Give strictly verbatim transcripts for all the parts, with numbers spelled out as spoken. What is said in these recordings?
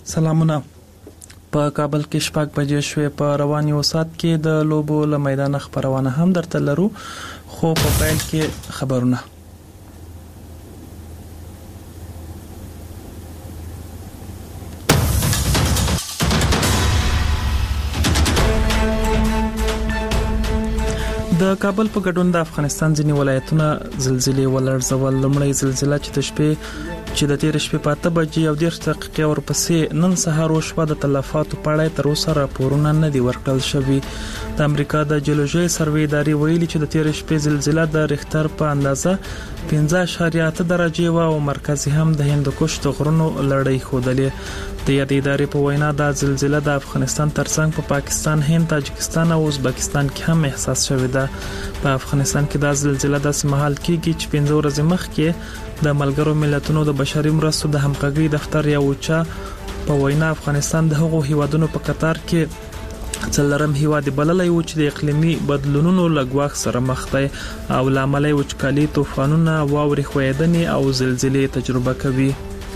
سلامونه. په کابل کې شپږ بجې شوې. په رواني وسات کې د لوبو له میدان خبرونه هم درته لرو، خو په پیل کې خبرونه. د کابل په ګډون د افغانستان ځینې ولایتونه زلزلې ولړزول. لومړی زلزلہ چې د شپې چې د تیر شپې په اته بجې او دېرش دقیقې ورپسې نن سهار وشوه، د تلفاتو په اړه تر اوسه راپورونه نه دي ورکړل شوي. د امریکا د جیولوژي سروې ادارې ویلي چې د تیر شپې زلزلہ د ریختر په اندازه پنځه اعشاریه اته درجې و او مرکز هم د هندوکش د غرونو لړۍ ښودلې. د یادې ادارې په وینا د زلزلہ د افغانستان ترڅنګ په پا پاکستان، هند، تاجکستان او ازبکستان کې هم احساس شوې ده. په افغانستان کې د زلزلہ د سمحال کېږي چې پنځه ورځې مخکې د ملګرو ملتونو د بشري مرستو د همغږي دفتر یو چا په وینا افغانستان د هغو هیوادونو په قطار کې څلورم هیواد بللای و چې د اقلیمي بدلونونو لګواخ سره مخ دی او لامل یې وچکالي، طوفانونه، واورې ښویدنې او زلزلې تجربه کوي.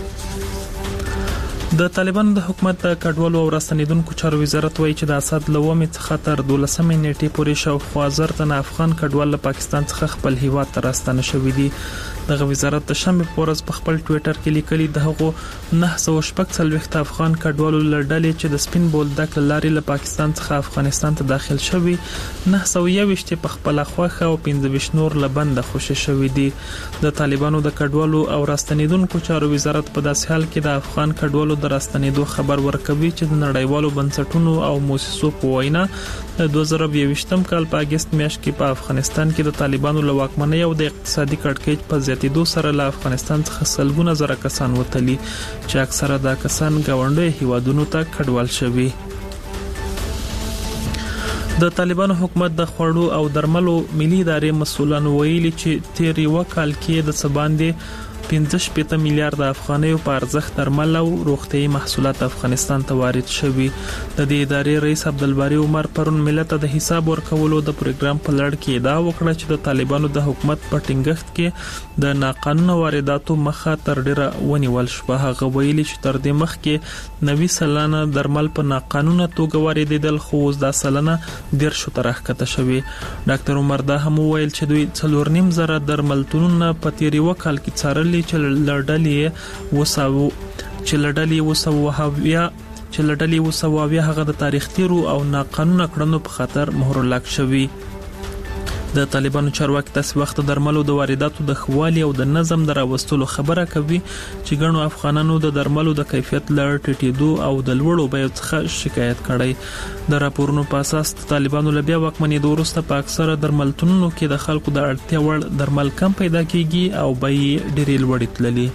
د طالبانو د حکومت د کډوالو او راستنیدونکو چارو وزارت وایي چې د اسد لومې څخه تر دولسمې نیټې پورې شاوخوا زر تنه افغان کډوال له پاکستان څخه خپل هیواد ته راستنه شوي دي. دغه وزارت د شنبه په ورځ په خپل ټوئیټر کې لیکلي د هغو نه سوه شپږ څلوېښت افغان کډوالو لړډلې چې د سپین بولدک لارې له پاکستان څخه افغانستان ته داخل شوي، نه سوه یوویشت په خپل خوخه او پنځه ویشت نور له بنده خوشي شوي دي. د طالبانو د کډوالو او راستنیدونکو چارو وزارت په داسې حال کې د افغان کډوالو د راستنیدو خبر ورکوي چې د نړیوالو بنسټونو او مؤسسو په وینا د دوه زره یوویشتم کال په اگست میاشت کې په افغانستان کې د طالبانو له واکمنۍ او د اقتصادي کړکېچ په زیاتېدو سره له افغانستان څخه سلګونه زره کسان وتلي چې اکثره دا کسان ګاونډي هیوادونو ته کډوال شوي. د طالبانو حکومت د خوړو او درملو ملي ادارې مسؤلان ویلي چې تیر یو کال کې د سباندې پنځه شپږ میلیارډ افغانیو په ارزښت درمل او روغتیايي محصولات افغانستان ته وارد شوي. د دې ادارې رئیس عبدالباری عمر پرون ملت ته د حساب ورکولو د پروګرام په لړ کې ادعا وکړه چې د طالبانو د حکومت په ټینګښت کې د ناقانونه وارداتو مخه تر ډیره ونیول شوه. هغه ویلي چې تر دې مخکې نوي سلنه درمل په ناقانونه توګه واردېدل، خو اوس دا سلنه دیرشو ته راښکته شوي. ډاکټر عمر دا هم ویل چې دوی څلور نیم زره درملتونونه په تیر یو کال کې څارل چې لړډلې وساو چې لړډلې وساوه چې لړډلې وساوه هغه د تاریخ تیرو او ناقانونه کړنو په خاطر مهر لاک شوی. د طالبانو چارواکي تاسو وخت درملو د وارداتو د خوالي او د نظم دراوستلو خبره کوي چې ګڼو افغانانو د درملو د کیفیت لړ ټیټېدو او د لوړو بیو څخه شکایت کړي. د راپورونو په اساس طالبانو له بیا واکمنېدو وروسته په اکثره درملتونونو کې د خلکو د اړتیا وړ درمل کم پیدا کیږي او بیې ډېرې لوړې تللي.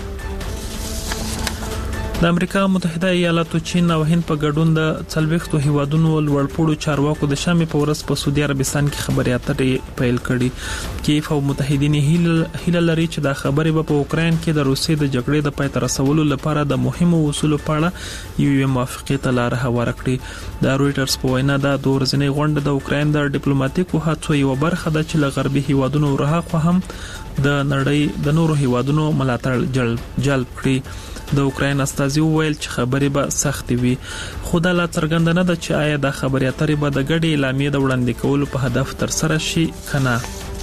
د امریکا متحده ایالاتو، چین او هند په ګډون د څلوېښتو هیوادونو لوړپوړو چارواکو د شنبه په ورځ په سعودي عربستان کې خبري اترې پیل کړي. کیف او متحدین هیله لري چې دا خبرې به په اوکراین کې د روسیې د جګړې د پای ته رسولو لپاره د مهمو اصولو په اړه یوې موافقې ته لار هواره کړي. د رويټرز په وینا دا د ورځنۍ غونډه د اوکراین د ډیپلوماټیکو هڅو یو برخه ده چې له غربي هیوادونو ورهاخوا هم د نړۍ د نورو هیوادونو ملاتړ جلب جلب کړي. د اوکراین استازي وویل چې خبرې به سختې وي، خو دا لا څرګنده نه ده چې آیا د خبرې اترې به د ګډې اعلامیې د وړاندې کولو په هدف تر سره شي کنه.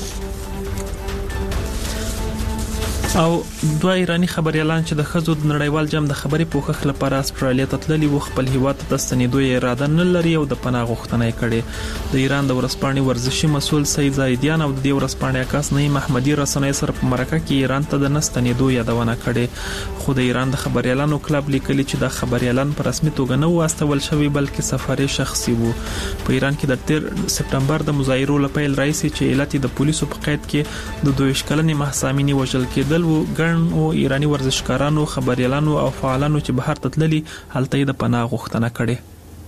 او دوه ایرانی خبريالان چې د خزو د نړیوال جام د خبري پوښښ لپاره استرالیا ته تللي و خپل هیواد ته ستنېدو یې اراده نه لري او د پناه غوښتنه کړې. د ایران د ورسپانې ورزشي مسول سید زاهدیان او د دې ورسپانې عکاس نعیم احمدی رسنۍ سره په مرکه کې ایران ته د نستنېدو یادونه کړې، خو د ایران د خبريالانو کلب لیکلي چې د خبريالان په رسمي توګه نه واستول شوی بلکې سفاري شخصي وو. په ایران کې د تیر سپټمبر د مظاهرو لپاره رئیس چې علت د پولیسو په قید کې د دوه کلنې محسامینی وژل کېدل و، ګڼ او ایرانی ورزشکارانو، خبريالانو او فعالانو چې بهر ته تللي هلته د پناه غوښتنه کړې.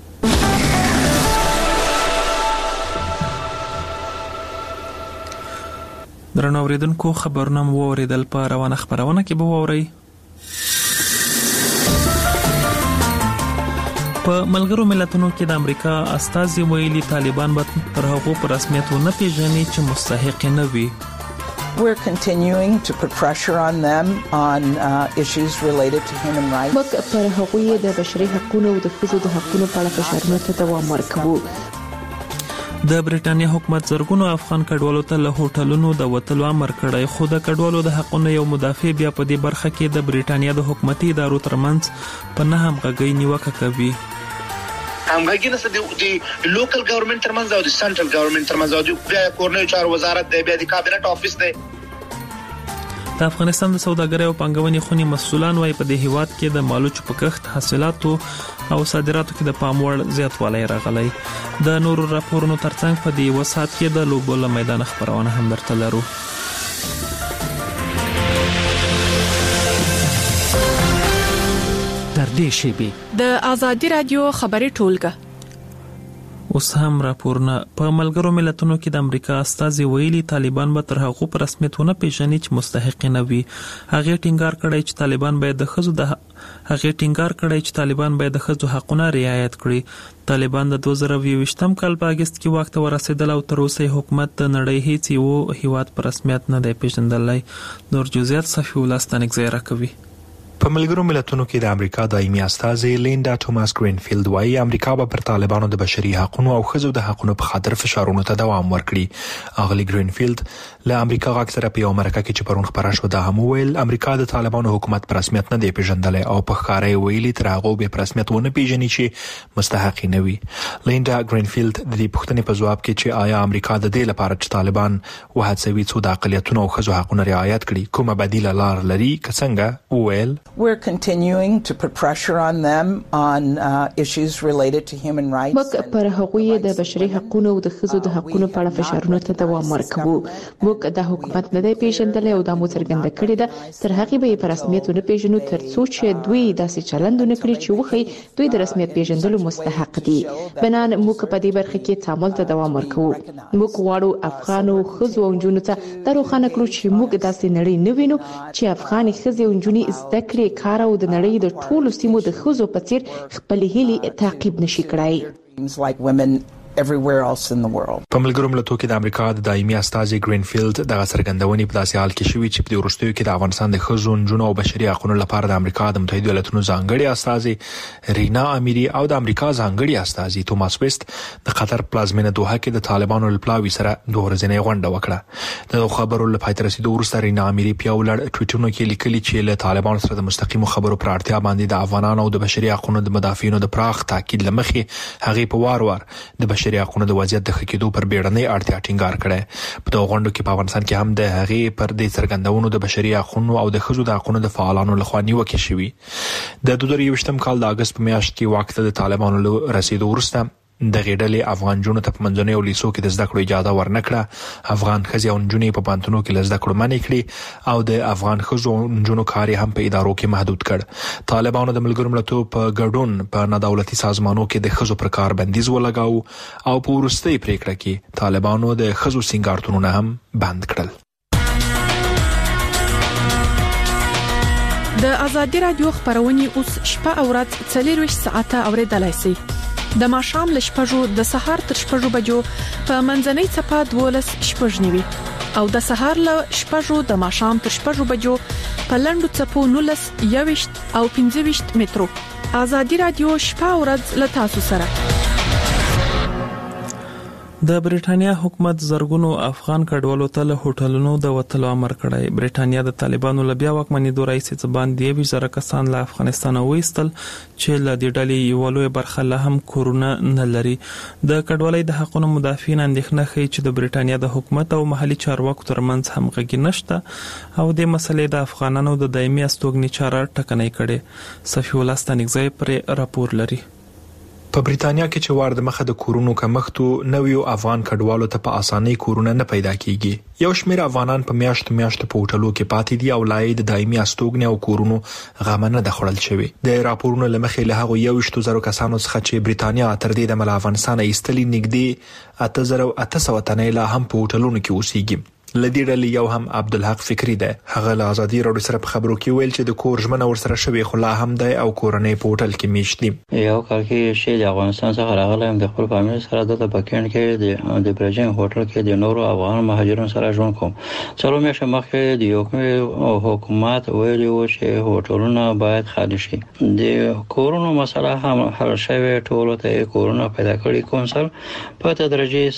درنو اوریدونکو، خبرونه مو اوریدل په روانه خبرونه کې به ووري. په ملګرو ملتونو کې د امریکا استازي ویلي طالبان به تر هغو په رسمیت نه پیژني چې مستحق نه وي. We're continuing to put pressure on them on uh, issues related to human rights. موږ پر هغوی د بشري حقوقو او د ښځو د حقوقو په اړه فشارونه ته دوام ورکوو. د برېټانیا حکومت زرګونو افغان کډوالو ته له هوټلونو د وټلو امر کړی، خو د کډوالو د حقوقو یو مدافع بیا په دې برخه کې د برېټانیا د حکومتي ادارو ترمنځ په نه همغږۍ نیوکه کوي. همغږي نشته د لوکل ګورنمنت ترمنځ او د سنټرل ګورنمنت ترمنځ او د کورنۍ چارو وزارت دی، بیا د کابینټ افیس دی. د افغانستان د سوداګرۍ او پانګونې خونی مسؤلان وايي په دې هیواد کې د مالوچو په کښت، حاصلاتو او صادراتو کې د پام وړ زیاتوالی راغلی. د نورو راپورونو ترڅنګ په دې وسات کې د لوبو له میدان خبرونه هم درته لرو. در دې شیبه د آزادي رادیو خبري ټولګه اوس هم راپورونه. په ملګرو ملتونو کې د امریکا استازي ویلي طالبان به تر هغه پر رسمیت ونه پیژني چې مستحق نه وي. هغه ټینګار کړی چې طالبان باید د ښځو د هغه ټینګار کړی چې طالبان باید د ښځو حقوقونه رعایت کړي. طالبان د دوه زره یوویشتم کال په اگست کې وخت ورسېدل او تر اوسه حکومت د نړۍ هیڅ یو هیواد پر رسمیت نه دی پیژندلی. نور جزئیات صفی الله ستنګزی راکوي. په ملګرو ملتونو کې د امریکا دایمي استازي لیندا توماس گرینفیلد وايي امریکا به پر طالبانو د بشري حقوقو او ښځو د حقوقو په خاطر فشارونو ته دوام ورکړي. اغلی گرینفیلد له امریکا غاک سره په امریکا کې چې پرون خبره شو د هم ویل امریکا د طالبانو حکومت پر رسمیت نه دی پیژندلی او په ښکارا ویلي تر هغه به پر رسمیت ونه پیژني چې مستحق نه وي. لیندا گرینفیلد د دې پوښتنې په ځواب کې چې آیا امریکا د دې لپاره چې طالبان وهڅوي څو د اقلیتونو او ښځو حقوقونه رعایت کړي کومه بدیله لار لري که څنګه ویل We're continuing to put pressure on them on uh, issues related to human rights. موږ پر هغوی د بشري حقوقو او د ښځو د حقوقو په اړه فشارونه ته دوام ورکوو. موږ د حکومت نه دی پیژندلی او د مو څرګنده کړې ده تر هغه به په رسمیت نه پیژنو تر څو چې دوی داسې چلند نه کړي چې وخی دوی د رسمیت پیژندلو مستحق دي. بنان موږ په دې برخه کې تعامل ته دوام ورکوو. موږ غواړو افغانو ښځو او نجونو ته دروخانه کړو چې موږ داسې نړۍ نه وینو چې افغاني ښځې او نجونې زده کړې کار او د نړۍ د ټولو سیمو د ښځو په څیر خپل هیلې تعقیب نشي کړای. Like women everywhere else in the world. په ملګرو ملتونو کې د امریکا د دایمي استازي گرینفیلد د څرګندونې په داسې حال کې شوې چې په وروستیو کې د افغانستان د ښځو نجونو او بشري حقوقو لپاره د امریکا د متحده ایالاتونو ځانګړي استازي رینا امیری او د امریکا ځانګړي استازي توماس ویست د قطر پلازمینه دوحه کې د طالبانو لپلاوي سره دوه ورځې غونډه وکړه. د خبرو لپاره تر رسیدو وروسته رینا امیری په ولړ ټویټونو کې لیکلي چې له طالبانو سره د مستقیمو خبرو پر اړتیا باندې د افغانانو او د بشري حقوقو د مدافعینو د پراخ تاکید لمخې هغه په وار وار د بشري حقوقو د وضعیت د خکېدو پر بیړنۍ اړتیا ټینګار کړي. په دغه غونډه کې په افغانستان کې هم د هغې پر دې څرګندونو د بشري حقوقو او د ښځو د حقوقو د فعالانو لخوا نیوکې شوې. د دوه زره یوویشتم کال د اگست په میاشت کې وخت د طالبانو له رسیدو وروسته د غېډلې افغان جنونو ته په منځنیو لیسو کې د زده کړو اجازه ورنکړه. افغان ښځې او نجونې په پانتونو کې زده کړو منې کړې او د افغان ښځو او نجونو کار هم په ادارو کې محدود کړ. طالبانو د ملګرو ملتونو په ګډون په نادولتي سازمانونو کې د ښځو پر کار بندیز ولګاو او په وروستۍ پریکړه کې طالبانو د ښځو سینګارتونونه هم بند کړل. د آزادي رادیو خبرونه اوس شپه او ورځ څلور ساعته اوریدلای شئ. د ماښام له شپږو د سهار تر شپږو بجو په منځنۍ څپه دولس شپږ نیوي او د سهار له شپږو د ماښام تر شپږو بجو په لنډو څپو نولس یوویشت او پنځه ویشت مترو. آزادي رادیو شپه او ورځ له تاسو سره. د برېټانیا حکومت زرګونو افغان کډوالو ته له هوټلونو د وټلو امر کړی. برېټانیا د طالبانو له بیا واکمنۍ دوه رئیس ځبان دی وی زره کسان له افغانستان وېستل چې له دې ډلې یو لوی برخه له هم کورونه نه لري. د کډوالۍ د حقوقو مدافعین اندېښنه کوي چې د برېټانیا د حکومت او محلي چارواکو ترمنځ همغږي نشته او د مسلې د افغانانو د دایمي استوګنې چاره ټکنۍ کړي. صفی الله ستنګزی پر راپور لري. په بریتانیا کې چې وار د مخه د کورونو کمښت نویو افغان کډوالو ته په اسانۍ کورونه نه پیدا کیږي. یو شمېر افغانان په میاشت میاشت په هوټلو کې پاتې دي او لای د دایمي استوګنې او کورونو غمنه د خړل شوی. د راپورونو لمخې له هغه یو شتو زرو کسانو څخه چې بریتانیا تر دې د مل افغانستان ایستلې نږدې اته زره اته سوه تنه لا هم په هوټلونو کې اوسېږي. لدی ډلې یو هم عبدالحق فکری ده. هغه له ازادي راډیو سره په خبرو کې ویل چې د کور ژمنه ورسره شوی خو لا هم ده او کورنۍ په هوټل کې میشت دي. یو کال کې چې د افغانستان څخه راغلم د خپل فامیل سره د پکین کې د د برجن هوټل کې د نورو افغان مهاجرونو سره ژوند کوم. څلور میاشتې مخکې د یو حکومت ویلي و چې هوټلونه باید خالي شي. د کورونو مسله هم حل شوی، ټول ته کورونه پیدا کړی. کونسل په تدریجي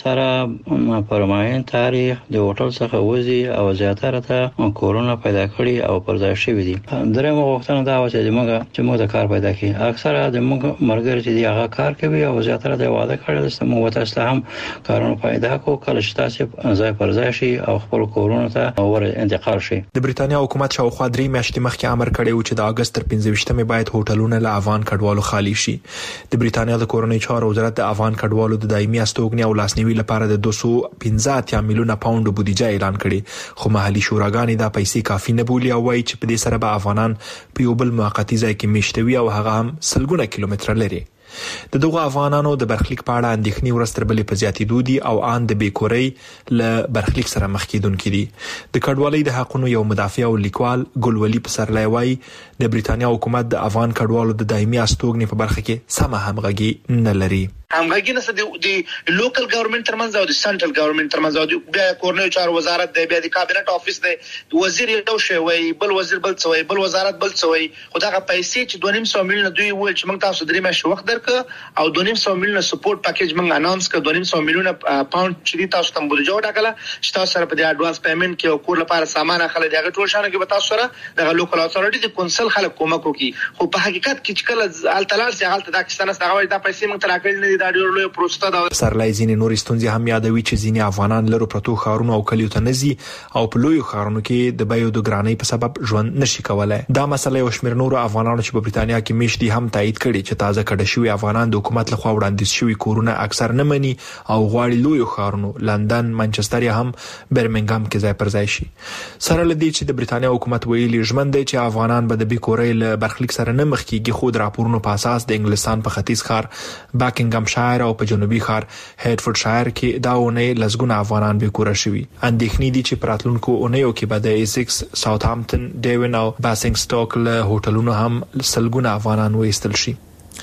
سره پرماین تاریخ د هوټل څخه وځي او زیاتره ته کورونه پیدا کړی او پرځای شوی دي. درېمه غوښتنه دا و چې موږ چې موږ د کار پیدا کړي. اکثره د موږ مرګر چې دی هغه کار کوي او زیاتره د واده کړل چې موږ تاسو هم کارونه پیدا کو کله چې تاسو ځای پر ځای شي او خپل کورونه ته ور انتقال شي. د بریتانیا حکومت شاوخوا درې میاشتې مخکې امر کړی و چې د اگست تر پنځه ویشتمې باید هوټلونه له افغان کډوالو خالي شي. د بریتانیا د کورنۍ چارو وزارت د افغان کډوالو د دایمي استوګنې او لاسنیوي لپاره د دوه سوه پنځه اتیا میلیونه پاونډ بودیجه اعلان کړي، خو محلي شوراګانې دا پیسې کافي نه بولي او وایي چې په دې سره به افغانان په یو بل موقتی ځای کې میشتوي او هغه هم سلګونه کیلومتره لري. د دغه افغانانو د برخلیک په اړه اندېښنې ورځ تر بلې په زیاتېدو دي او ان د بیکورۍ له برخلیک سره مخ کېدونکي دي. د کډوالۍ د حقونو یو مدافع او لیکوال ګلولي پسرلی وایي د بریتانیا حکومت د افغان کډوالو د دایمي استوګنې په برخه کې سمه همغږي نه لري. همغږي نشته د لوکل ګورنمنت ترمنځ او د سنټرل ګورنمنت ترمنځ او د کورنۍ چارو وزارت د بیا د کابینټ افیس د وزیر یو شی وای بل وزیر بل څه وای بل وزارت بل څه وای. خدای پیسې چې دوه نیم سوه میلیونه دوی ویل چې موږ تاسو درې میاشتې وخت درک او دوه نیم سوه میلیونه سپورټ پاکیج موږ اناونس کړ. دوه نیم سوه میلیونه پاوند چې تاسو ته بودیجه وټاکله چې تاسو سره په د اډوانس پیمنٹ کې او کور لپاره سامان اخلي دغه ټول شانه کې به تاسو سره د لوکل اتھارټي د کونسل خلک کومک وکړي. خو په حقیقت کې چې کله التلال سي حالت دا کیسه نه ستغوي دا پیسې موږ تراکل نه دي دا ډېر لوی پروسه. پسرلی ځینې نور ستونزې هم یادوي چې ځینې افغانان لرو پرتو ښارونو او کلیو ته نزي او په لویو ښارونو کې د بیو د ګرانۍ په سبب ژوند نشي کولای. دا مسله یو شمېر نورو افغانانو چې په بریتانیا کې میشت دي هم تایید کړي چې تازه کډه شوي افغانان د حکومت لخوا وړاندیز شوي کورونه اکثر نه مني او غواړي لویو ښارونو لندن، منچستر یا هم برمنګام کې ځای پر ځای شي. سره له دې چې د بریتانیا حکومت ویلي ژمن دی چې افغانان به د بیکورۍ له برخلیک سره نه مخ کېږي، خو د راپورونو په اساس د انګلستان په ختیځ ښار باکینګم شایر او په جنوبي ښار هیډفورډ شایر کې دا اونۍ لسګونه افغانان بیکوره شوي. اندېښنې دي چې په راتلونکو اونیو کې به د ایسکس، ساوثهامپټن، ډیون او باسینګسټوک له هوټلونو هم لسګونه افغانان وایستل شي.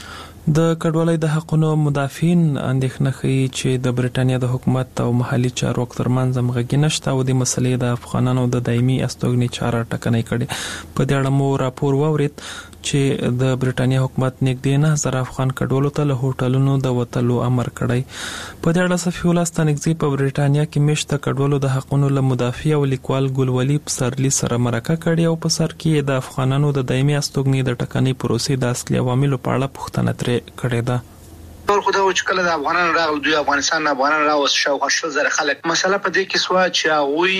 د کډوالۍ د حقونو مدافعین اندېښنه ښیي چې د بریټانیا د حکومت او محلي چارواکو ترمنځ همغږي نشته او د مسلې د افغانانو د دایمي استوګنې چاره ټکنۍ کړي. په دې اړه مو راپور واورید چې د بریټانیا حکومت نږدې نه زره افغان کډوالو ته له هوټلونو د وتلو امر کړی. په دې اړه صفي الله ستانکزي په بریټانیا کې میشته کډوالو د حقونو له مدافع او لیکوال ګلولي پسرلی سره مرکه کړې او په سر کې د افغانانو د دایمي استوګنې د ټکنۍ پروسې د اصلي عواملو په اړه پوښتنه ترې کړې ده. ټول خدای و چې کله د افغانانو راغلو دوی افغانستان نه افغانان راوس شاوخوا شل زره خلک. مسله په دې کې سوا چې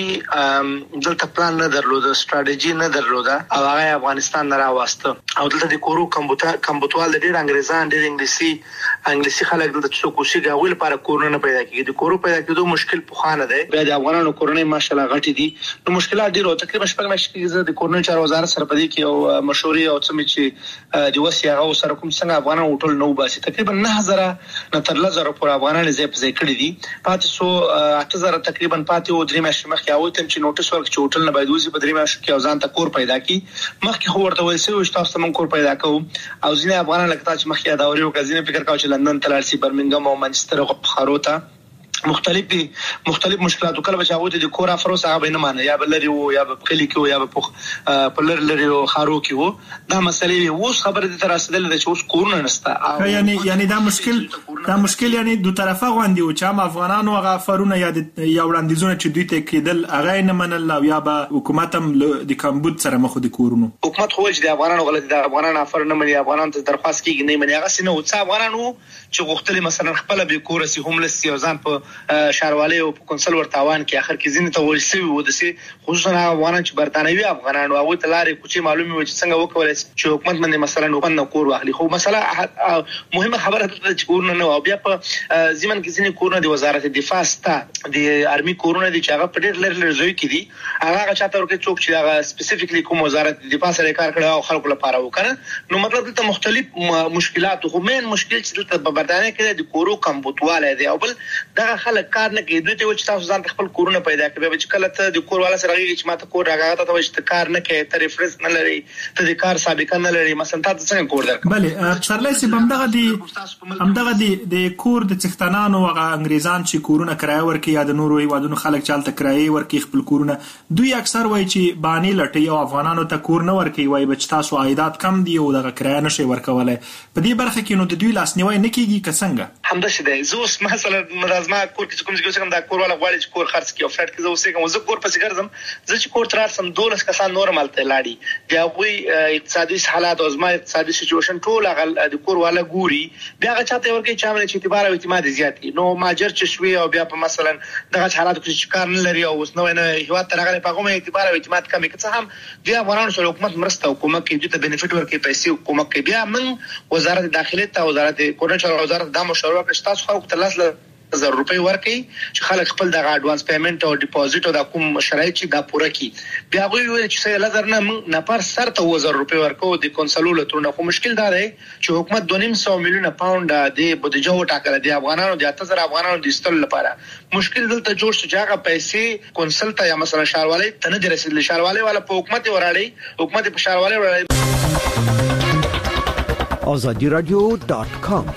هغوی دلته پلان نه درلوده، سټراټیجي نه درلوده او هغه افغانستان نه راوسته او دلته د کورو کمبوټر کمبوټوال د ډېر انګریزان ډېر انګلیسي انګلیسي خلک دلته څوک اوسېږي هغوی لپاره کورونه نه پیدا کېږي. د کورو پیدا کېدو مشکل پخوانه دی. بیا د افغانانو کورنۍ ماشاءالله غټې دي نو مشکلات ډېر او تقریبا شپږ میاشتې کې زه د کورنۍ چارو وزارت سره په دې کې یو مشورې او څه مې چې د وسې هغه سره کوم څنګه افغانان هوټل نه وباسي. تقریبا نه هزاره نه تر لزر پر افغانان ځای په ځای کړی دي. پاتې سو اته زره تقریبا پاتې و درې میاشتې مخکې هغوی ته چې نوټس ورکړ چې هوټل نه باید وځي په درې میاشتو کې او ځان ته کور پیدا کړي. مخکې خو ورته ویل شوي چې تاسو ته موږ کور پیدا کوو او ځینې افغانان لکه تا چې مخکې یاداوري وکړه ځینې فکر کوي چې لندن ته لاړ شي، برمنګم او منچستر او ښارو ته مختلف دي مختلف مشکلات کله به هغه د کور افروس هغه به نه مانه یا بل لري وو یا په کلی کې وو یا په پلر لري او خارو کې وو. دا مسلې اوس خبره د تر رسیدل د چې اوس کورونه نشته. یعنی یعنی دا مشکل دا مشکل یعنی دوه طرفه غوندي او چې هم افغانانو هغه فرونه یا د یا وړاندیزونه چې دوی ته کېدل هغه نه منل او یا به حکومت هم د کمبود سره مخ د کورونو. حکومت خو چې د افغانانو غلطي د افغانانو افر نه مني، افغانانو ته درخواست کیږي نه مني. هغه سينه او څه افغانانو چې غوښتل مثلا خپل به کور سي هوملس سي ځان په شاروالي او کونسل ورتاوان کې اخر کې زینې ته ورسوي و د سي خصوصا افغانان چې برتانوي افغانان او ته لارې کوچي معلومي و چې څنګه وکولای چې حکومت باندې مثلا نو پنه کور واخلي. خو مثلا مهمه خبره ده چې کورونه نه او بیا په زمن کې ځینې کورونه د وزارت دفاع ستا د ارمي کورونه دي چې هغه په ډېر لږ لږ ځای کې دي. هغه چاته ورکه څوک چې هغه سپیسیفیکلی کوم وزارت دفاع سره کار کړی او خلکو لپاره وکړه نو مطلب دلته مختلف مشکلات خو مین مشکل چې دلته په برتانیا کې د کورو کمبوتواله دی او بل دا هغه خلک کار نه کوي، دوی ته وایي چې تاسو ځان خپل کورونه پیدا کړئ. چې کله ته د کور والا سره غږیږي چې ماته کور راغاته ته وایي چې کار نه کوي، ته ریفرنس نه لري، ته د کار سابقه نه لري، مثلا تاسو څنګه کور درکړئ؟ بله سرلای سي همدغه دي همدغه دي د کور د څښتنانو هغه انګریزان چې کورونه کرایه ورکړي یا د نورو هیوادونو خلک چالت کرایه ورکړي خپل کورونه، دوی اکثر وایي چې بانی لټي او افغانانو ته کور نه ورکړي، وایي بچ تاسو عایدات کم دي او دغه کرایه نشي ورکولای. په دې برخه کې نو د دوی لاسنیوي نه کیږي که څنګه؟ همداسې دی. زه اوس مثلا مرزما کور کې کوم ځای کې دا کور والا غواړي چې کور خرڅ کړي او فلټ کې زه اوسې کوم زه کور پسې ګرځم، زه چې کور تر سم دولس کسان نورمال ته لاړي، بیا وی اقتصادي حالات او زما اقتصادي سچويشن ټول هغه د کور والا ګوري، بیا هغه چاته ورکړي چې امر چې اعتبار او اعتماد زیات کی. نو ماجر چې شوي او بیا په مثلا دغه حالات کې کار نه لري او اوس نو نه هیواد تر هغه په کومه اعتبار او اعتماد کمی که څه هم بیا افغانانو سره حکومت مرسته حکومت کې د بینیفیټ ورکړي پیسې حکومت کې، بیا من وزارت داخله ته وزارت کورنۍ چارو وزارت د مشورو کې تاسو خلکو ته لاس زر روپۍ ورکړي چې خلک خپل د اډوانس پیمنٹ او ډیپوزیټ او د کوم شرایط چې دا پوره کړي، بیا غوي ویل چې سه لزر نه موږ نه پر سر ته وزر روپۍ ورکو د کنسولو لترونه. خو مشکل دا دی چې حکومت دوه نیم سو میلیونه پاوند د بودیجه وټاکل دي افغانانو د اته زره افغانانو د استل لپاره. مشکل دلته جوړ شو چې هغه پیسې کنسل ته یا مثلا شاروالي ته نه رسیدل، شاروالي والا په حکومت وراړي، حکومت په شاروالي وراړي. آزادی رادیو ډاٹ کام.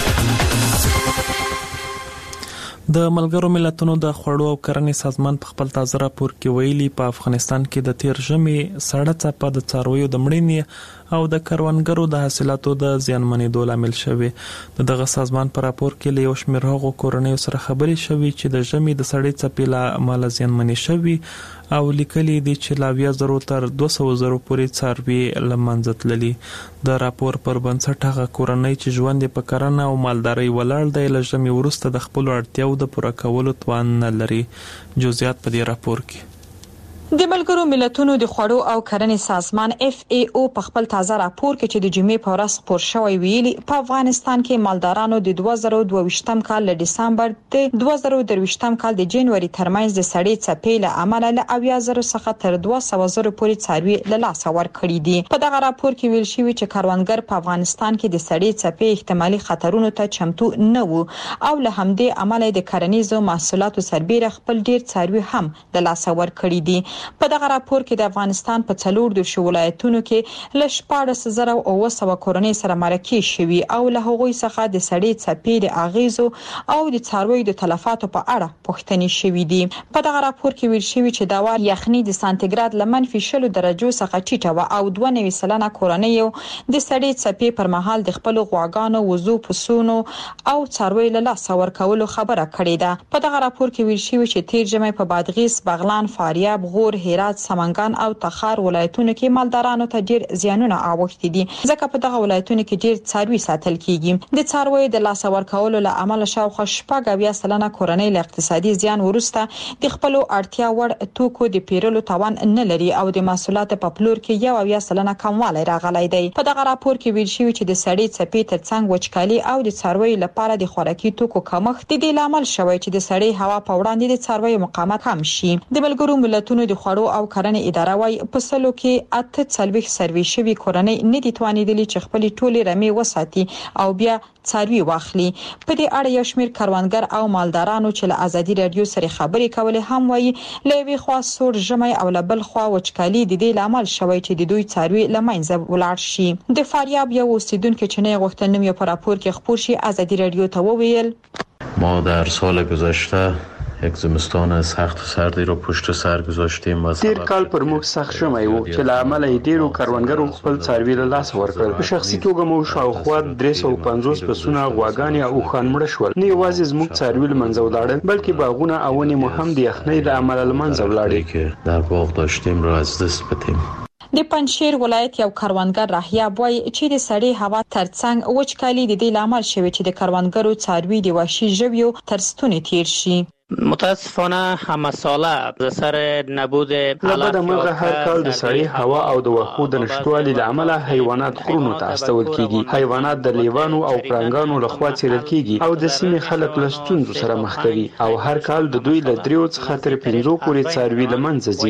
د ملګرو ملتونو د خوړو او کرنې سازمان په خپل تازه راپور کې ویلي په افغانستان کې د تیر ژمي سړه څپه د څارویو د مړینې او د کروندګرو د حاصلاتو د زیانمنېدو لامل شوی. دغه سازمان په راپور کې له یو شمېر هغو کورنیو سره خبرې شوې چې د ژمي د سړې څپې له امله زیانمنې شوي او لیکلي دي چې لا اویا زرو تر دوه سوه زرو پورې څاروي له منځه تللي. د راپور پر بنسټ هغه کورنۍ چې ژوند یې په کرنه او مالدارۍ ولاړ دی له ژمي وروسته د خپلو اړتیاو د پوره کولو توان نه لري. جزئیات په دې راپور کې. د ملګرو ملتونو د خوړو او کرنې سازمان اف ای او په خپل تازه راپور کې چې د جمعې په ورځ خپور شوی ویلي په افغانستان کې مالدارانو د دوه زره دوه ویشتم کال له دسمبر د دوه زره درې ویشتم کال د جنوري ترمنځ د سړې څپې له امله له اویا زره څخه تر دوه سوه زره پورې څاروي له لاسه ورکړي دي. په دغه راپور کې ویل شوی چې کروندګر په افغانستان کې د سړې څپې احتمالي خطرونو ته چمتو نه وو او له همدې امله د کرنیزو محصولاتو سربېره خپل ډیر څاروي هم د لاسه ورکړي دي. په دغه راپور کې د افغانستان په څلور د ولایتونو کې ل شپاړس زره او اوه سوه کورنۍ سره مرکه شوي او له هغوی څخه د سړې څپې د اغیزو او د څارویو د تلفاتو په اړه پوښتنې شوې دي. په دغه راپور کې ویل شوی چې دا وار یخني د سانتیګراد له منفي شلو درجو څخه ټیټه و او دوه نوي سلنه کورنۍ د سړې څپې پر مهال د خپل غواګانو وزو پسونو او څارویو له لاسه ورکولو خبره کړې ده. په دغه راپور کې ویل شوی چې تیر ژمي په بادغیس، بغلان، فاریاب، غور، هرات، سمنګان او تخار ولایتونو کې مالدارانو ته ډیر زیانونه اوښتي دي ځکه په دغه ولایتونو کې ډیر څاروي ساتل کیږي. د څارویو د لاسه ورکولو له امله شاوخوا شپږ اویا سلنه کورنۍ له اقتصادي زیان وروسته د خپلو اړتیا وړ توکو د پیرلو توان نه لري او د محصولاتو په پلور کې یو اویا سلنه کموالی راغلی دی. په دغه راپور کې ویل شوی چې د سړې څپې ترڅنګ وچکالي او د څارویو لپاره د خوراکي توکو کمښت د دې لامل شوی چې د سړې هوا په وړاندې د څارویو مقاومت کم شي. د ملګرو ملتونو د خوړو او کرنې اداره وايي په سلو کې اته څلوېښت سروي شوي کورنۍ نه دي توانیدلي چې خپل ټولې رمې وساتي او بیا څاروي واخلي. په دې اړه یو شمېر کروندګر او مالدارانو چې له آزادي رادیو سره خبرې کولې هم وايي له یوې خوا سوړ ژمی او له بل خوا وچکالي د دې لامل شوی چې د دوی څاروي له منځه ولاړ شي. د فاریاب یو اوسیدونکو چې نه غوښتل نوم یې په راپور کې خپور شي آزادي رادیو ته وویل ما در سال گذشته یک زمستان سخت و سردی رو پشت سر گذاشتیم. تیر کال پر موږ سخت ژمی و چې له امله یې ډیرو کروندګرو خپل څاروي له لاسه ورکړل. په شخصي توګه مو شاوخوا درې سوه پنځوس پسونه، غواګانې او اوښان مړه شول. نه یوازې زموږ څاروي له منځه ولاړل بلکې باغونه او ونې مو هم د یخنۍ له امله له منځه ولاړې که در باغ داشتیم رو از دست بدیم. د پنجشیر ولایت یو کروندګر راهیاب وایي چې د سړې هوا ترڅنګ وچکالي د دې لامل شوی چې د کروندګرو څاروي د وحشي ژویو تر ستوني تیر شي. متاسفانه همه ساله از سر نبود لبد مرغه هر کال د سړې هوا او د وښو د نشټوالي له امله حیوانات غرونو ته استول کیږي. حیوانات د لیوانو او پړانګانو لخوا څیرل کیږي او د سیمې خلک له ستونزو سره مخ کوي او هر کال د دوی له دریو څخه تر پنځو پورې څاروي له منځه ځي.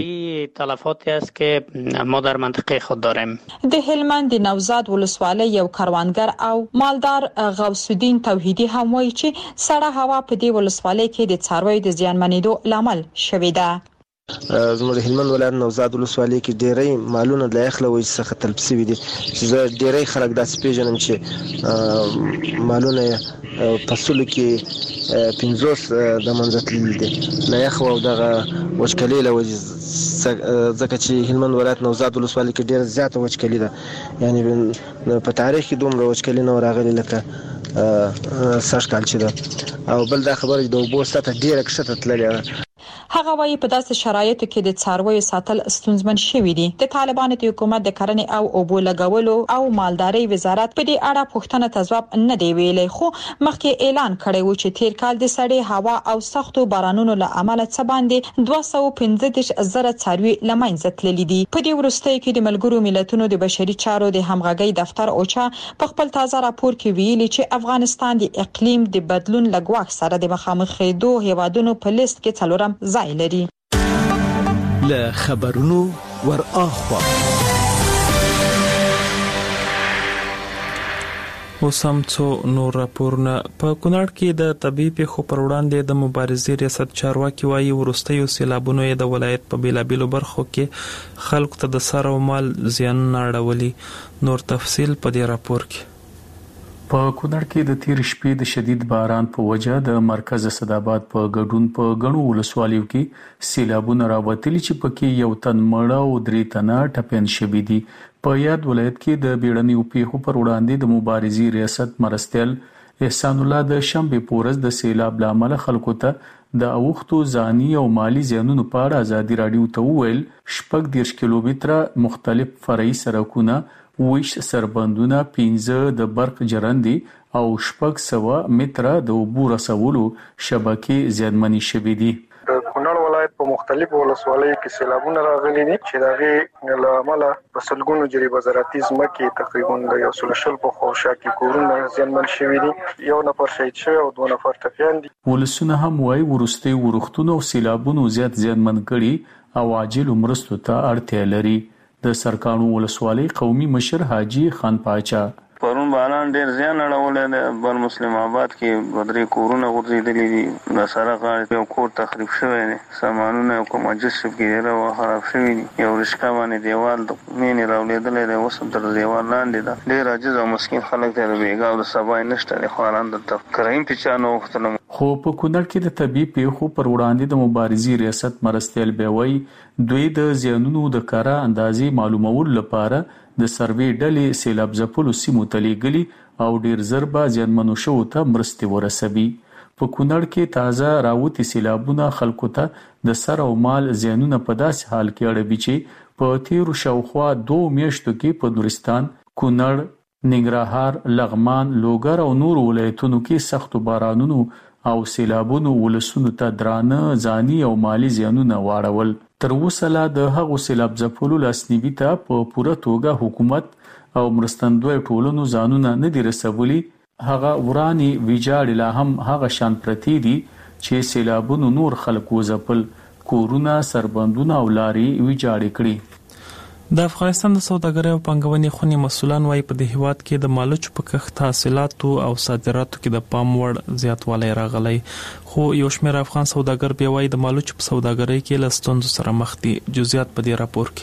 تلفاتی است که ما در منطقه خود داریم. د هلمند د نوزاد ولسوالۍ یو کاروانګر او مالدار غوث الدین توحیدی هم وایي چې سړه هوا په دې ولسوالۍ کې د څارویو د زیانمنېدو لامل شوې ده. زموږ د هلمند ولایت نوزاد ولسوالۍ کې ډېری مالونه د یخ له وجې څخه تلف شوي دي چې زه ډېری خلک داسې پیژنم چې مالونه یې فصلو کې پنځوس د منځه تللي دي له یخ او دغه وچکالۍ له وجې ځکه چې هلمند ولایت نوزاد ولسوالۍ کې ډېره زیاته وچکالي ده یعنې په تاریخ کې دومره وچکالي نه راغلې لکه سږ کال چې ده او بل دا خبره د اوبو سطحه ډېره کښته تللې ده. هغه وايي په داسې شرایطو کې د څارویو ساتل ستونزمن شوي دي. د طالبانو د حکومت د کرنې او اوبو لګولو او مالدارۍ وزارت په دې اړه پوښتنه ته ځواب نه دی ویلي خو مخکې اعلان کړی و چې تیر کال د سړې هوا او سختو بارانونو له امله څه باندې دوه سوه پنځه دېرش زره څاروي له منځه تللي دي. په دې وروستیو کې د ملګرو ملتونو د بشري چارو د همغږۍ دفتر اوچا په خپل تازه راپور کې ویلي چې افغانستان د اقلیم د بدلون له ګواښ سره د مخامخ کېدو هیوادونو په لیست کې څلورم ځای لري. له خبرونو ور اخوا اوسم څو نور راپورونه. په کونړ کې د طبي پیښو پر وړاندې د مبارزې ریاست چارواکي وايي ورستیو سیلابونو د ولایت په بیلابیلو برخو کې خلکو ته د سر او مال زیان اړولي. نور تفصیل په دې راپور کې. په کونړ کې د تیر شپې د شدید باران په وجه د مرکز اسداباد په ګډون په غنو ولسوالیو کې سیلابونه راوتلي چې پکې یو تن مړ او درې تنه ټپيان شوي دي. په یاد ولایت کې د بیړنیو پیښو پر وړاندې د مبارزې ریاست مرستیال احسان الله د شنبه پورز د سیلاب لامل خلکو ته د اوختو ځاني او مالی زیانونو په اړه ازادي رادیو ته وویل شپږ دیرش کیلومتره مختلف فرعي سړکونه ویش سربندونه پنځه د برق جرندي او شپږ سوه متره د اوبو رسولو شبکې زیانمنې شوې دي. د کونړ ولایت په مختلفو ولسوالیو کې سیلابونه راغلي دي چې دغه له امله په سلګونو جریبه زراعتي ځمکې تقریبا د یو سل شل په خواوشا کې کورونه زیانمن شوي دي. یو نفر شهید شوی او دوه نفر ټپیان دي. ولسونه هم وايي ورستي ورختونو او سیلابونو زیات زیانمن کړي او عاجل مرستو ته اړتیا لري. د سرکانو ولسوالۍ قومي مشر حاجی خان پاچا پرون باران ډیر زیان اړولې ده. بر مسلم آباد کې بدري کورونه غورځېدلې دي. د سره غاړې یو کور تخریب شوی دی. سامانونه کوم جسب کې راو خراب شوی دي. یو رشکا باندې دیوال د مینې راولېدلې ده. اوس تر دیوال لاندې ده. ډیر عاجز او مسکین خلک ته د بیګا او د سبا نشته د خواران د کریم پچانو وختنه. خو په کونړ کې د طبي پیښو پر وړاندې د مبارزې ریاست مرستیال بیوي دوی د زیانونو د کارا اندازې معلومول لپاره د سروې ډلې سیلاب ځپلو سیمو ته لیږلي او ډیر زر به زیانمنو شوو ته مرستې ورسوي. په کونړ کې تازه راوتي سیلابونه خلکو ته د سر او مال زیانونه په داسې حال کې اړوي چې په تیرو شاوخوا دوه میاشتو کې په نورستان، کونړ، ننګرهار، لغمان، لوګر او نور ولایتونو کې سختو بارانونو او سیلابونو ولسونو ته درانه ځاني او مالی زیانونه واړول. تر اوسه لا د هغو سیلاب ځپلو لاسنیوي ته په پوره توګه حکومت او مرستندوی ټولنو ځانونه نه دي رسولي. هغه ورانی ویجاړ لا هم هغه شان پرتی دي چې سیلابونو نور خلک وځپل، کورونه، سربندونه او لارې ویجاړ کړي. د افغانستان د سوداګرۍ او پانګونې خونې مسؤلان وايي په دې هیواد کې د مالوچو په کښت حاصلاتو او صادراتو کې د پام وړ زیاتوالی راغلی. خو یو شمېر افغان سوداګر بیا وايي د مالوچو په سوداګرۍ کې له ستونزو سره مخ دي. جزئیات په دې راپور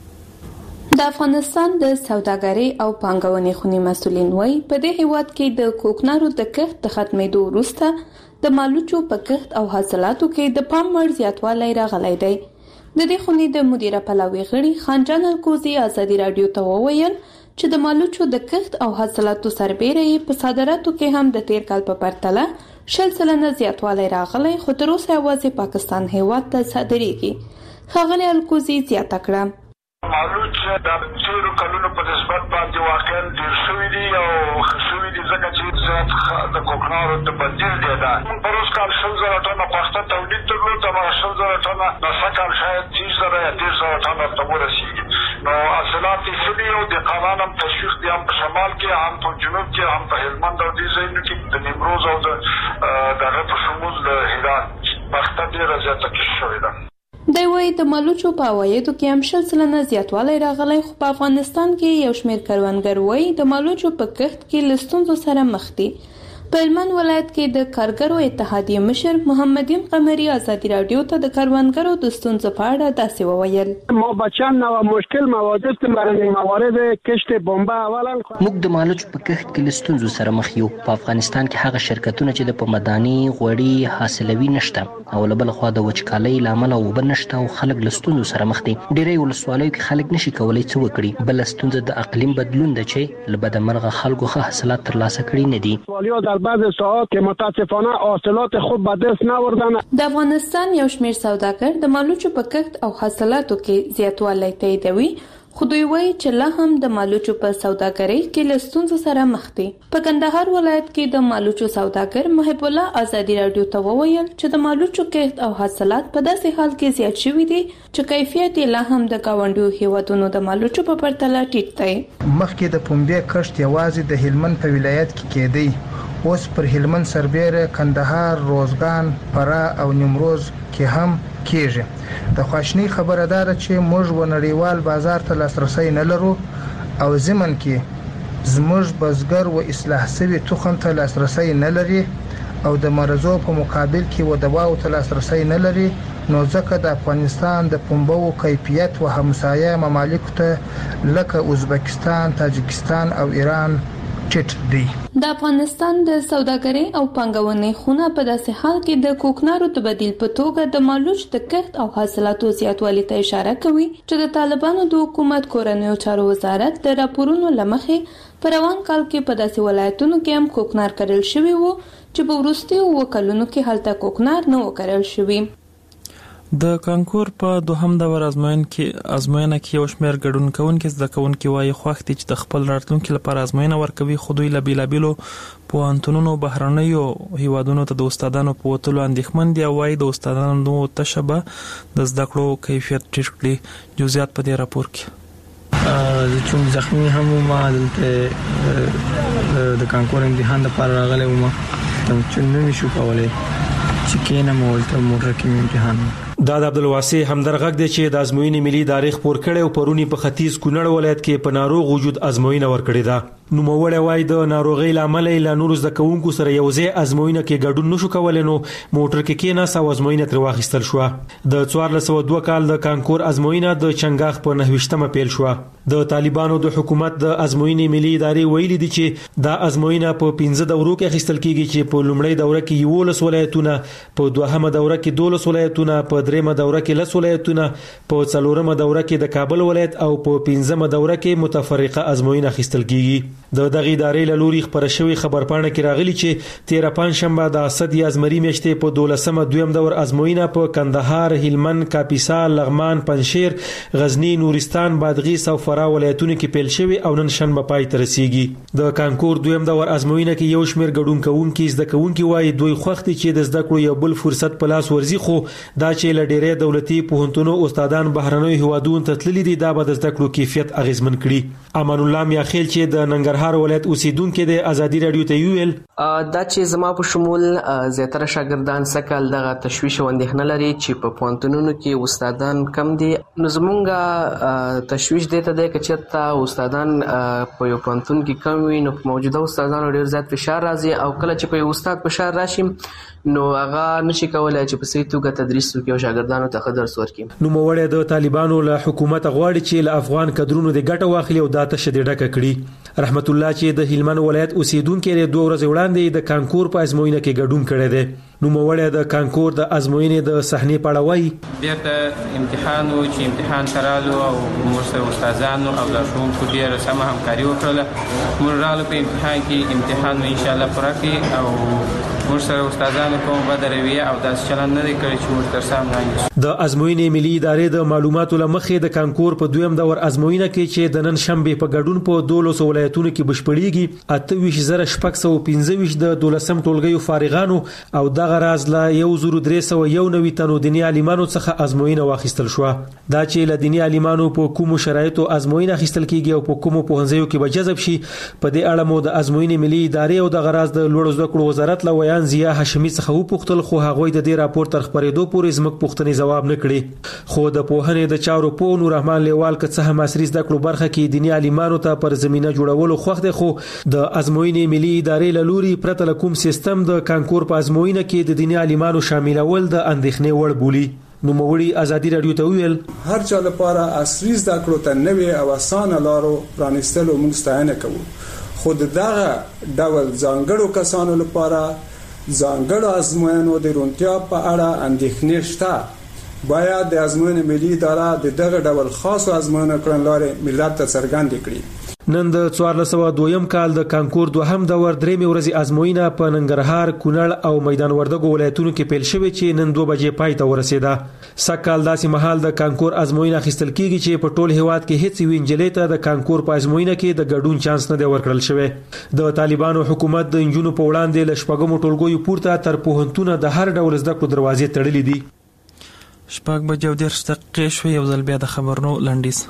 کې. د افغانستان د سوداګرۍ او پانګونې خونې مسؤلین وايي په دې هیواد کې د کوکنارو د کښت د ختمېدو وروسته د مالوچو په کښت او حاصلاتو کې د پام وړ زیاتوالی راغلی دی. د دې خونې د مدیره پلاوي غړي خانجان الکوزي ازادي رادیو ته وویل چې د مالوچو د کښت او حاصلاتو سربېره په صادراتو کې هم د تیر کال په پرتله شل سلنه زیاتوالی راغلی، خو تر اوسه یوازې پاکستان هیواد ته صادریږي. ښاغلي الکوزي زیاته کړه مالوچ د تیرو کلونو په نسبت باندې واقعا ډېر شوي دي او ښه شوي دي ځکه چې زیات د کوکنارو د بدیل دی. دا پر اوس کال شل زره ټنه پخته تولید درلود، هماغه شل زره ټنه نسه کال شاید دېرش زره یا دېرش زره ټنه ته ورسېږي. نو حاصلات یې ښه دي او دهقانان هم تشویق دي، هم په شمال کې، هم په جنوب کې، هم په هلمند او دې ځایونو کې د نیمروز او د دغه په شمول د هرات پخته ډېره زیاته کښت شوې ده. د وای د مالوچو په عوایدو کې هم شل سلنه زیاتوالی راغلی، خو په افغانستان کې یو شمېر کروندګر وایي د مالوچو په کښت کې له ستونزو سره مخ دي. په هلمند ولایت کې د کارګرو اتحادیې مشر محمدین قمري ازادي راډیو ته د کروندګرو د ستونزو په اړه داسې وویل: ما با چند نوع مشکل مواجه برای موارد کشت بمبه اولا موږ د مالوچو په کښت کې له ستونزو سره مخ یو. په افغانستان کې هغه شرکتونه چې د پمداني غوړي حاصلوي نشته او له بل خوا د وچکالۍ له امله اوبه نشته او خلک له ستونزو سره مخ دي. ډېری ولسوالیو کې خلک نشي کولای څه وکړي. بل ستونزه د اقلیم بدلون ده چې له بدمرغه خلکو ښه حاصلات ترلاسه کړي نه دي. بعض ساعات که متاسفانه حاصلات خوب به دست ناوردن. د افغانستان یو شمېر سوداګر د مالوچو په کښت او حاصلاتو کې زیاتوالی تاییدوي، خو دوی وایي چې لا هم د مالوچو په سوداګرۍ کې له ستونزو سره مخ دي. په کندهار ولایت کې د مالوچو سوداګر محب الله ازادي راډیو ته وویل چې د مالوچو کښت او حاصلات په داسې حال کې زیات شوي دي چې کیفیت یې لا هم د ګاونډیو هیوادونو د مالوچو په پرتله ټیټ دی. مخکې د پنبې کښت یوازې د هلمند په ولایت کې کېدی، اوس پر هلمند سربیره، کندهار، روزګان، فراه او نیمروز کې هم کېږي. د خواشنۍ خبره ده چې موږ و نړیوال بازار ته لاسرسی نه لرو او ضمن کې زموږ بزګر و اصلاح شوي تخم ته لاسرسی نه لري او د مرزو په مقابل کې و دواو ته لاسرسی نه لري. نو ځکه د افغانستان د پنبو کیفیت و همسایه ممالکو ته لکه ازبکستان، تاجکستان او ایران ټیټ دی. د افغانستان د سوداګرۍ او پانګونې خونه په داسې حال کې د کوکنارو د بدیل په توګه د مالوچ د کښت او حاصلاتو زیاتوالي ته اشاره کوي چې د طالبانو د حکومت کورنیو چارو وزارت د راپورونو له مخې په روان کال کې په داسې ولایتونو کې هم کوکنار کرل شوي وو چې په وروستیو اووه کلونو کې هلته کوکنار نه و کرل شوي. د کانکور په دوهم دور ازموینه کې ازموینه کې یو شمېر ګډون کوونکي زده کوونکي وایي خوښ دي چې د خپل راتلونکي لپاره ازموینه ورکوي، خو دوی له بیلابیلو پوهنتونونو بهرنیو هیوادونو ته د استادانو په وتلو اندېښمن دي او وایي د استادانو تشه به د زده کړو کیفیت ټیټ کړي. جزئیات په دې راپور کې. چون زخمی هم ما دلته د کانکور امتحان لپاره راغلی وم، چون نمیشو کولای چې کینم ولته موټر کې امتحان. دا د عبدالواسع همدرغږ دی چې د ازموینې ملي ادارې خپور کړي او پرونی په ختیځ کونړ ولایت کې په ناروغ وجود ازموینه ورکړې ده. نوموړی وایي د ناروغۍ له امله له نورو زده کوونکو سره یو ځای ازموینه کې ګډون نشو کولی، نو موټر کې کېناست او ازموینه ترې واخیستل شوه. د څوارلس سوه دوه کال د کانکور ازموینه د چنګاښ په نهه ویشتمه پیل شوه. د طالبانو د حکومت د ازموینې ملي ادارې ویلي دي چې دا ازموینه په پنځه دورو کې اخیستل کیږي چې په لومړۍ دوره کې یولس ولایتونه، په دوهمه دوره کې دولس ولایتونه، په دریمه دوره کې لس ولایتونه، په څلورمه دوره کې د کابل ولایت او په پنځمه دوره کې متفرقه ازموینه اخیستل کیږي. د دغه ادارې له لوري خبره شوې خبرپاڼه کې راغلي چې تیره پنجشنبه د اسد یا زمري میاشتې په دولسمه دویم دور ازموینه په کندهار، هلمند، کاپیسا، لغمان، پنجشیر، غزنی، نورستان، بادغیس او فراه ولایتونو کې پیل شوې او نن شنبه پای ته رسیږي. د کانکور دویم دور ازموینه کې یو شمېر ګډون کوونکي زده کوونکي وایي دوی خوښ دي چې د زده کړو یو بل فرصت په لاس ورځي، خو دا چې له ډېری دولتي پوهنتونو استادان بهرنیو هیوادونو ته تللي دي دا به د زده کړو کیفیت اغیزمن کړي. امان الله میاخیل چې د ننګرهار ولایت اوسیدونکو د ازادي رادیو ته ویل دا چې زما په شمول زیاتره شاګردان سکل دغه تشویش او اندېښنه لري چې په پوهنتونونو کې استادان کم دي. نو زمونږ تشویش دی ته دی که چېرته استادان په یو پوهنتون کې کم وي نو په موجوده استادانو ډېر زیات فشار راځي او کله چې په یو استاد فشار راشي نو هغه نشي کولای چې په صحیح توګه تدریس وکړي او شاګردانو ته ښه درس ورکړي. نوموړی د طالبانو له حکومت غواړي چې له افغان کډرونو د ګټه واخلي او دا تشه دې ډکه کړي. رحمت الله چې د هلمند ولایت اوسیدونکو لري دوه ورځې وړاندې د کانکور په ازموینه کې ګډون کړی دی. نوموړی د کانکور د ازموینې د صحنې په اړه وایي بیرته امتحان و چې امتحان ترالو او موږ سره استادانو او لارښوونکو ډېره سمه همکاري وکړله. موږ راغلو په امتحان کې امتحان مو انشاءالله پوره کړي او موږ سره استادانو کوم بد رویه او داسې چلند نه دی کړی چې موږ تر سام رانیسو. د ازموینې ملي ادارې د معلوماتو له مخې د کانکور په دویم دور ازموینه کې چې د نن شنبې په ګډون په دولسو ولایتونو کې بشپړېږي اته ویشت زره شپږ سوه پنځه ویشت د دولسم ټولګیو فارغانو او دغه راز له یو زرو درې سوه یو نوي تنو دیني عالمانو څخه ازموینه واخیستل شوه. دا چې له دیني عالمانو په کومو شرایطو ازموینه اخیستل کیږي او په کومو پوهنځیو کې به جذب شي په دې اړه مو د ازموینې ملي ادارې او دغه راز د لوړو زده کړو وزارت له وینا میډیان ضیا هاشمي څخه وپوښتل خو هغه د دې راپور تر خبرېدو پورې زموږ پوښتنې جواب نه کړي. خو د پوهنې د چارو په نور رحمان لیوال که څه هم عصري زده کړو برخه کې دیني عالمانو ته پر زمينه جوړولو خوښ دي، خو د ازموینې ملي ادارې له لوري پرته له کوم سیستم د کانکور په ازموینه کې د دیني عالمانو شاملول د اندېښنې وړ بولي. نوموړي ازادي رادیو ته ویل هر چا لپاره عصري زده کړو ته نوې او اسانه لارو پرانیستلو موږ ستاینه کوو، خو دغه ډول ځانګړو کسانو لپاره ځانګړو ازموینو د روڼتیا په اړه اندېښنې شته. باید د ازموینې ملي اداره د دغه ډول خاصو ازموینو کړنلارې ملت ته څرګندې کړي. نن د څوارلس سوه دویم کال د کانکور دوهم دور درېمې ورځې ازموینه په ننګرهار، کونړ او میدان وردګو ولایتونو کې پیل شوې چې نن دوه بجې پای ته ورسېده. سږکال داسې مهال د کانکور ازموینه اخیستل کیږي چې په ټول هیواد کې هیڅ یوې نجلۍ ته د کانکور په ازموینه کې د ګډون چانس نه دی ورکړل شوی. د طالبانو حکومت د نجونو په وړاندې له شپږمو ټولګیو پورته تر پوهنتونه د هر ډول زده کړو دروازې تړلې دي. شپږ بجې او دېرش دقیقې شوې. یو ځل بیا د خبرونو لنډیز.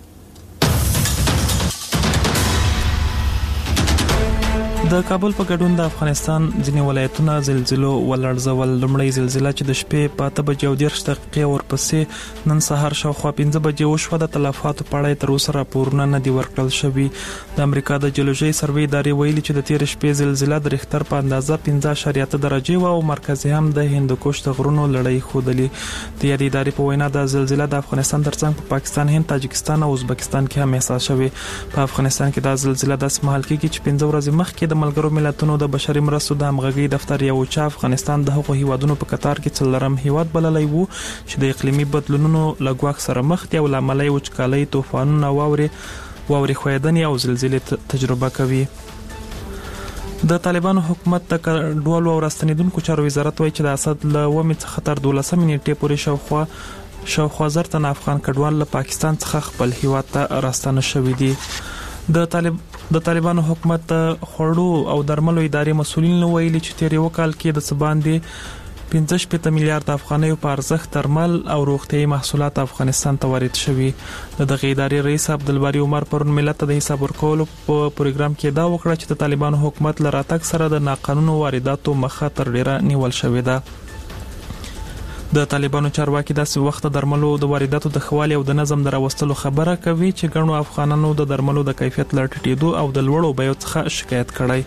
د کابل په ګډون د افغانستان ځینې ولایتونه زلزلو ولړزول. لومړی زلزله چې د شپې په اته بجې او دېرش دقیقې ورپسې نن سهار شاوخوا پنځه بجې وشوه. د تلفاتو په اړه تر اوسه راپورونه نه دي ورکړل شوي. د امریکا د جیولوژي سروې ادارې ویلي چې د تېرې شپې زلزله د ریختر په اندازه پنځه اعشاریه اته درجې وه او مرکز هم د هندوکش د غرونو لړۍ ښودلې. د یادې ادارې په وینا د زلزله د افغانستان ترڅنګ په پاکستان، هند، تاجکستان او ازبکستان کې هم احساس شوې. په افغانستان کې د زلزله داسې مهال کېږي چې پنځه ورځې مخکې د ملګرو ملتونو د بشري مرستو د همغږي دفتر یو چا افغانستان د هغو هیوادونو په قطار کې څلورم هیواد بللی وو چې د اقلیمي بدلونونو له ګواښ سره مخ دي او له امله یې وچکالۍ، طوفانونه، واورې واورې ښویدنې او زلزلې تجربه کوي. د طالبانو حکومت د کډوالو او راستنیدونکو چارو وزارت وایي چې د اسد له اوومې څخه تر دولسمې نیټې پورې شاوخوا شاوخوا زر تنه افغان کډوال له پاکستان څخه خپل هیواد ته راستانه شوي دي. د طالب د طالبانو حکومت خوړو او درملو ادارې مسؤلین ویلي چې تیر یو کال کې د سباندې پنځه شپېته میلیارډ افغانیو په ارزښت درمل او روغتیايي محصولات افغانستان ته وارد شوي. د دغه ادارې رئیس عبدالباری عمر پرون ملت ته د حساب ورکولو په پروګرام کې دا وکړه چې د طالبانو حکومت له راتګ سره د ناقانونه وارداتو مخه تر ډیره نیول شوې ده. د طالبانو چارواکي داسې وخت د درملو د وارداتو د ښوالي او د نظم د راوستلو خبره کوي چې ګڼو افغانانو د درملو د کیفیت له ټیټېدو او د لوړو بیو څخه شکایت کړی.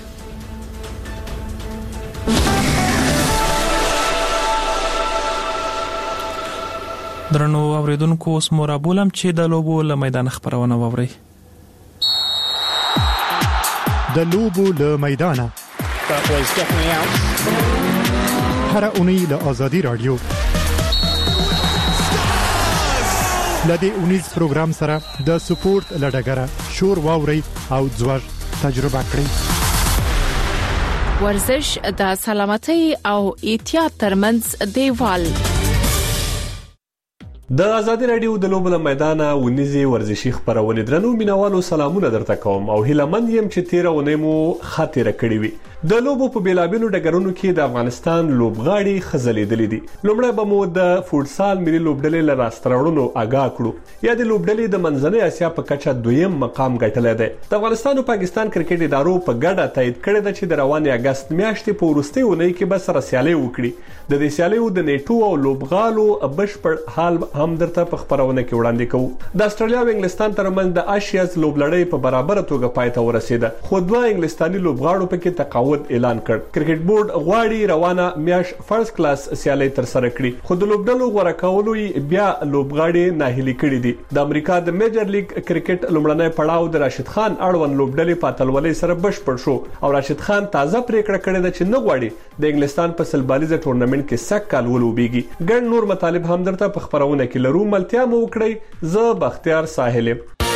درنو اوریدونکو اوس مو رابولم چې د لوبو له میدان خبرونه واورئ. د لوبو له میدانه هر اونۍ له آزادي رادیو لدې اونیز پروګرام سره د سپورت لډګره شور واوري او ځوړ تجربه کړئ. ورزش د سلامتۍ او احتیاط ترمنځ دیوال. د آزادي رادیو د لوبو له میدانه ونیزي ورزشي خبرونه درنو مینوالو سلامونه درته کوم او هیلمن يم چې تیر ونې مو خاطره کړی وي. د لوبو په بیلابیلو ډګرونو کې د افغانستان لوبغاړي خزلېدلې دي. لومړی به مو د فوټسال ملي لوبډلې له راستراوړلو آګاه کړو. یا د لوبډلې د منځنۍ اسیا په کچه دویم مقام ګټلی دی. د افغانستان او پاکستان کرکټ ادارو په ګډه تایید کړی ده چې د روانې اګست میاشتې په وروستۍ اونۍ کې به سره سیالي وکړي. د دې سیالیو د نیټو او لوبغالو بشپړ حال هم درته په خبرونه کې وړاندې کوو. د استرالیا او انګلستان ترمنځ د آشیاز لوبلړۍ په برابر توګه پای ته ورسېده. خو دوه انګلستاني لوبغاړو پکې تقاعد اعلان کړ. کرکټ بورډ غواړي روانه میاش فرست کلاس سیالي تر سره کړي. خو د لوبډلو غوړه کولو بیا لوبغاړي ناهیلي کړي دي. د امریکا د میجر لیګ کرکټ لومړنی پړاو د راشد خان اړوند لوبډلې په اتلولۍ سره بشپړ شو او راشد خان تازه پریکړه کړې ده چې نه غواړي د انګلستان په سلبالیزه ټورنمنت کې سک کال ولوبېږي. ګڼ نور مطالب هم درته په خبرونه کې لرو. ملتیا مو وکړئ. زه بختیار ساحل.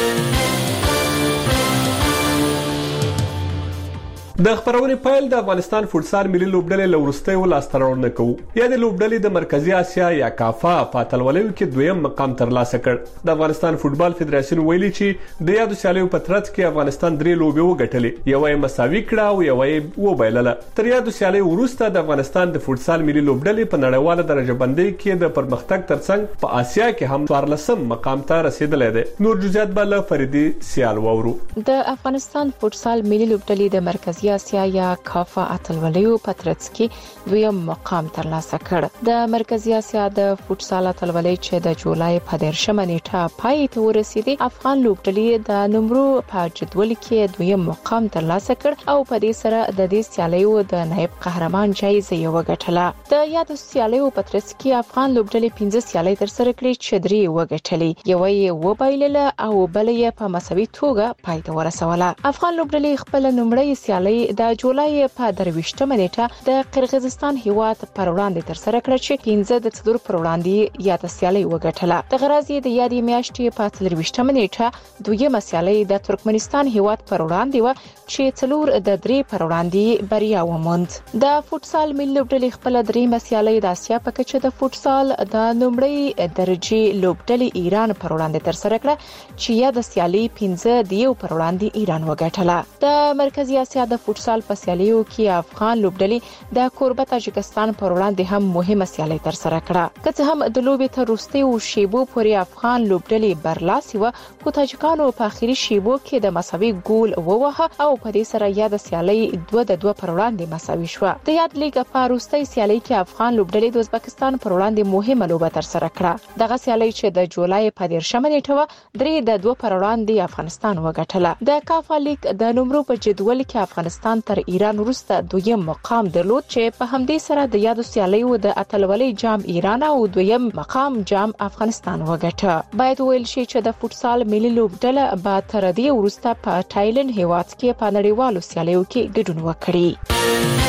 د خبرونې پایل د افغانستان فوټسال ملي لوبډلې له وروستیو لاسته راوړنه کوو. یا د لوبډلې د مرکزي اسیا یا کافا په اتلولیو کې دویم مقام ترلاسه کړ. د افغانستان فوټبال فدراسیون ویلي چې د یادو سیالیو په ترڅ کې افغانستان درې لوبې وګټلې، یوه یې مساوي کړه او یوه یې وبایلله. تر یادو سیالیو وروسته د افغانستان د فوټسال ملي لوبډلې په نړیواله درجه بندۍ کې د پرمختګ ترڅنګ په اسیا کې هم څوارلسم مقام ته رسیدلی دی. نور جزئیات به له فریدي سیال واورو. د افغانستان فوټسال ملي لوبډلې د مرکزي مرکزی اسیا یا کافا اتلولیو پترڅکی دویم مقام ترلاسه کړ. د مرکزی اسیا د فوټسال اتلولۍ چې د جولای په دیرشمه نیټه پای ته ورسېدي، افغان لوبډلې د نمرو په جدول کې دویم مقام ترلاسه کړ او په دې سره د دې سیالیو د نائب قهرمان جایزه یې وګټله. د یاد سیالیو پترڅکی افغان لوبډلې پنځه سیالۍ ترسره کړې چې درې وګټلې، یو یې وبایلله او بل یې په مساوي توګه پای ته ورسوله. افغان لوبډلې خپل لومړی سیالۍ د جولای په درویشتمه نیټه د قرغیزستان هیواد پر وړاندې ترسره کړه چې پنځه د څلور پر وړاندې یاد سیالۍ وګټله. د غرازي د یادې میاشتې په څلرویشتمه نیټه دویمه سیالۍ د ترکمنستان هیواد پر وړاندې و چې څلور د درې پر وړاندې بریا وموند. د فوټسال ملي لوبډلې خپل دریمه سیالۍ د اسیا په کچه د فوټسال د لومړۍ درجه لوبډلې ایران پر وړاندې ترسره کړه چې یا د سیالۍ پنځه د یو پر وړاندې ایران وګټله. د مرکزی اسیا د فوټسال په سیالیو کې افغان لوبډلې د کوربه تاجکستان پر وړاندې هم مهمه سیالۍ ترسره کړه. که څه هم د لوبې تر وروستیو شیبو پورې افغان لوبډلې برلاسي و، خو تاجکانو په اخیری شیبو کې د مساوي ګول ووهه او په دې سره یا د سیالۍ دوه د دوه پر وړاندې مساوي شوه. د یاد لیګ په وروستۍ سیالۍ کې افغان لوبډلې د ازبکستان پر وړاندې مهمه لوبه ترسره کړه. دغه سیالۍ چې د جولای په دیرشمه نیټه و، درې د دوه پر وړاندې افغانستان وګټله. د کافا لیګ د نمرو په جدول کې افغانستان تر ایران وروسته دویم مقام درلود چې په همدې سره د یادو سیالیو د اتلولۍ جام ایران او دویم مقام جام افغانستان وګټه. باید ویل شي چې د فوټسال ملي لوبډله به تر دې وروسته په تایلند هیواد کې په نړیوالو سیالیو کې ګډون وکړي.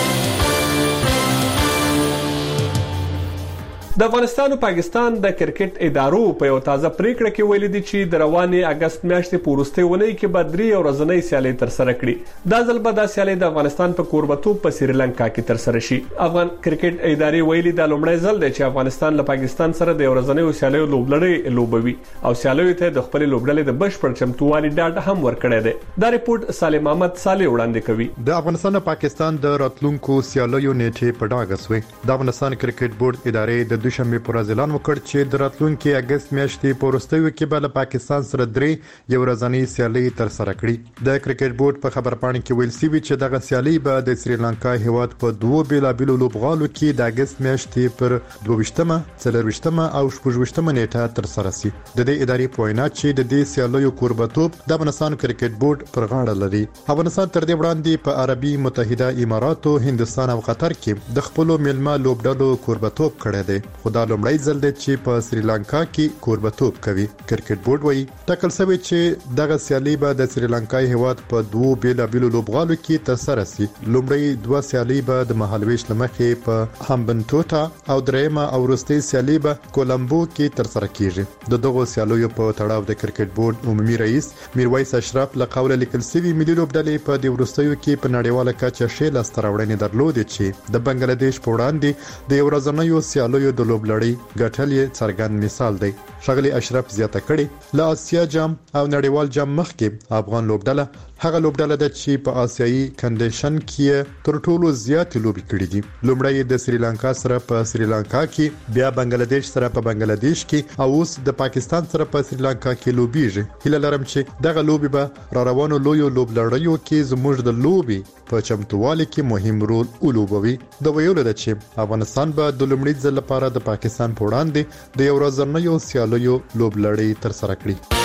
د افغانستان او پاکستان د کرکټ ادارو په یو تازه پریکړه کې ویل دي چې د روانې اگست میاشتې په وروستۍ اونۍ کې به درې ورځنۍ سیالۍ ترسره کړي. دا ځل به دا سیالۍ د افغانستان په کوربتوب په سریلانکا کې ترسره شي. افغان کرکټ ادارې ویلي دا لومړی ځل دی چې افغانستان له پاکستان سره د ورځنۍ سیالیو لوبلړۍ لوبوي او سیالیو ته د خپل لوبډلې د بشپړ چمتووالي ډاډ هم ورکړی دی. دا ریپورت سالم احمد صالح وړاندې کوي. د افغانستان او پاکستان د راتلونکو سیالیو نیټه په ډاګه سوې. د افغانستان کرکټ بورډ ادارې د دوشنبه پر ورځ اعلان وکړ چې د راتلونکي اگست میاشتې په وروستیو کې به له پاکستان سره درې یو ورځنۍ سیالۍ ترسره کړي. د کرکټ بورډ په خبرپاڼه کې ویل شوی چې دغه سیالۍ به د سریلانکا هیواد په دوه بیلابیلو لوبغالو کې د اگست میاشتې پر دوه-ویشتمه، څلور-ویشتمه او شپږ-ویشتمه نیټه ترسره شي. د دې ادارې په وینا چې د دې سیالیو کوربتوب د افغانستان کرکټ بورډ پر غاړه لري. افغانستان تر دې وړاندې په عربي متحده اماراتو، هندستان او قطر کې د خپل میلمه لوبډلو کوربتوب کړی دی. خو لومړی ځل دی چې په سریلانکا کې کوربتوب کوي. کرکټ بورډ وایي ټاکل شوی چې دغه سیالۍ به د سریلانکا هیواد په دوه بیلابیلو لوبغالو کې ترسره شي. لومړی دوه سیالۍ به د مهالويش لمخې په هامبنټوټا او درېمه او وروستۍ سیالۍ به کولمبو کې ترسره کیږي. د دغه سیالیو په تړاو د کرکټ بورډ عمومي رئیس میرویس اشرف له قوله لیکل شوی ملي لوبډلې په د وروستیو کې په نړیواله کچه شې لاستراوړنې درلودې چې د بنگلاديش په وړاندې د ورځنیو سیالیو د لوبلړۍ ګټل یې څرګند مثال دی. ښاغلي اشرف زیاته کړې له آسیا جام او نړیوال جام مخکې افغان لوبډله هغه لوبډله ده چې په آسیایي کنډیشن کې تر ټولو زیات لوبي کړې دي. لومړی د سریلانکا سره په سریلانکا کې، بیا بنگلاديش سره په بنگلاديش کې او اوس د پاکستان سره په سریلانکا کې لوبيږي. هیله لرم چې دغه لوبي به را روانو لویو لوبلړیو کې زموږ د لوبي په چمتووالي کې مهم رول ولوبوي. د ویلو ده چې افغانستان به د لومړي ځل لپاره د پاکستان په وړاندې د یو ورځنیو سیالیو لوبلړۍ ترسره کړي.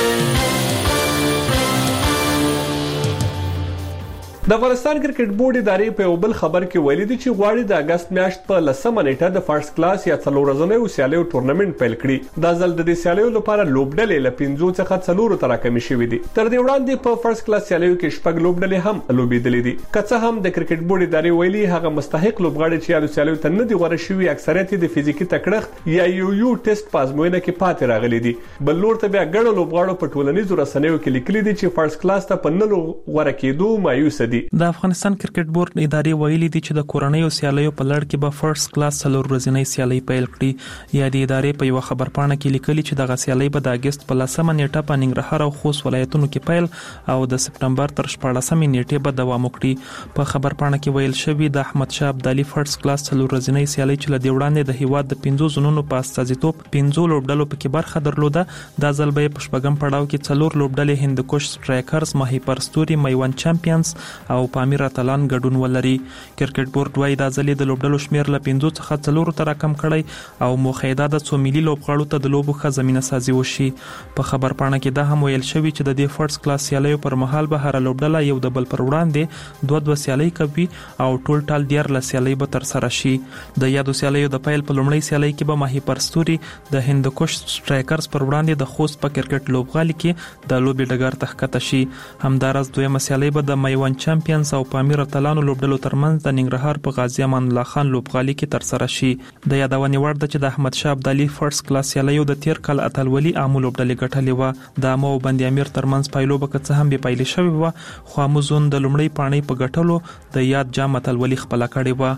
د افغانستان کرکټ بورډ ادارې په یو بل خبر کې ویلي دي چې غواړي د اگست میاشت په لسمه نیټه د فرست کلاس یا څلور ورځنیو سیالیو ټورنمنت پیل کړي. دا ځل د دې سیالیو لپاره لوبډلې له پنځو څخه څلورو ته راکمې شوې دي. تر دې وړاندې په فرست کلاس سیالیو کې شپږ لوبډلې هم لوبېدلې دي. که څه هم د کرکټ بورډ ادارې ویلي هغه مستحق لوبغاړي چې یادو سیالیو ته نه دي غوړه شوي اکثریت د فزیکي تکړښت یا یو یو ټیسټ په ازموینه کې پاتې راغلي دي. بل لور ته بیا ګڼو لوبغاړو په ټولنیزو رسنیو کې لیکلي دي چې فرست کلاس ته په نلو غوړه کېدو مایوس دي. د افغانستان کرکټ بورډ ادارې ویلي دي چې د کورنیو سیالیو په لړ کې به فرست کلاس څلور ورځنۍ سیالۍ پیل کړي. یا د ادارې په یو خبرپاڼه کې لیکلي چې دغه سیالۍ به د اگست په لسمه نیټه په ننګرهار او خوست ولایتونو کې پیل او د سپټمبر تر شپاړسمې نیټې به دوام وکړي. په خبرپاڼه کې ویل شوی د احمد شاه ابدالي فرست کلاس څلور ورځنۍ سیالۍ چې له وړاندې د هیواد د پنځو زونونو په استازیتوب پنځو لوبډلو پکې برخه درلوده. دا ځل به په شپږم پړاو کې څلور لوبډلې هندوکش سټرایکرز، ماهیپر ستوري، میوند چمپیونز او پامیر اتلان ګډون ولري. کرکټ بورډ وايي دا ځلې د لوبډلو شمیر له پنځو څخه څلور ته راکم کړی او موخیدا د څو ملي لوبغاړو ته د لوبو ښه زمينه سازي وشي. په خبر پاڼه کې دا هم ویل شوی چې د دې فرست کلاس سیالیو پر مهال به هر لوبډله یو د بل پر وړاندې دوه دوه سیالي کوي او ټول ټال دیارلس سیالي به تر سره شي. د یادو سیالیو د پیل په لومړۍ سیالي کې به ماهی پرستوري د هندوکش سټرایکرز پر وړاندې د خوست په کرکټ لوبغالي کې د لوبي ډګر ته ښکته شي. همدارس دویمه سیالي به د میوند چمپیونز او پامیر اتلانو لوبډلو ترمنځ د ننګرهار په غازی امان الله خان لوبغالي کې تر سره شي. د یادونې وړ ده چې د احمد شاه ابدالي فرست کلاس سیالیو د تیر کال اتلولي عامو لوبډلې ګټلې و. د امو او بند امیر ترمنځ پایلو به څه هم به پایلې شوې و خو اموزون د لومړۍ پاڼې په ګټلو د یاد جام اتلولي خپل کړې و.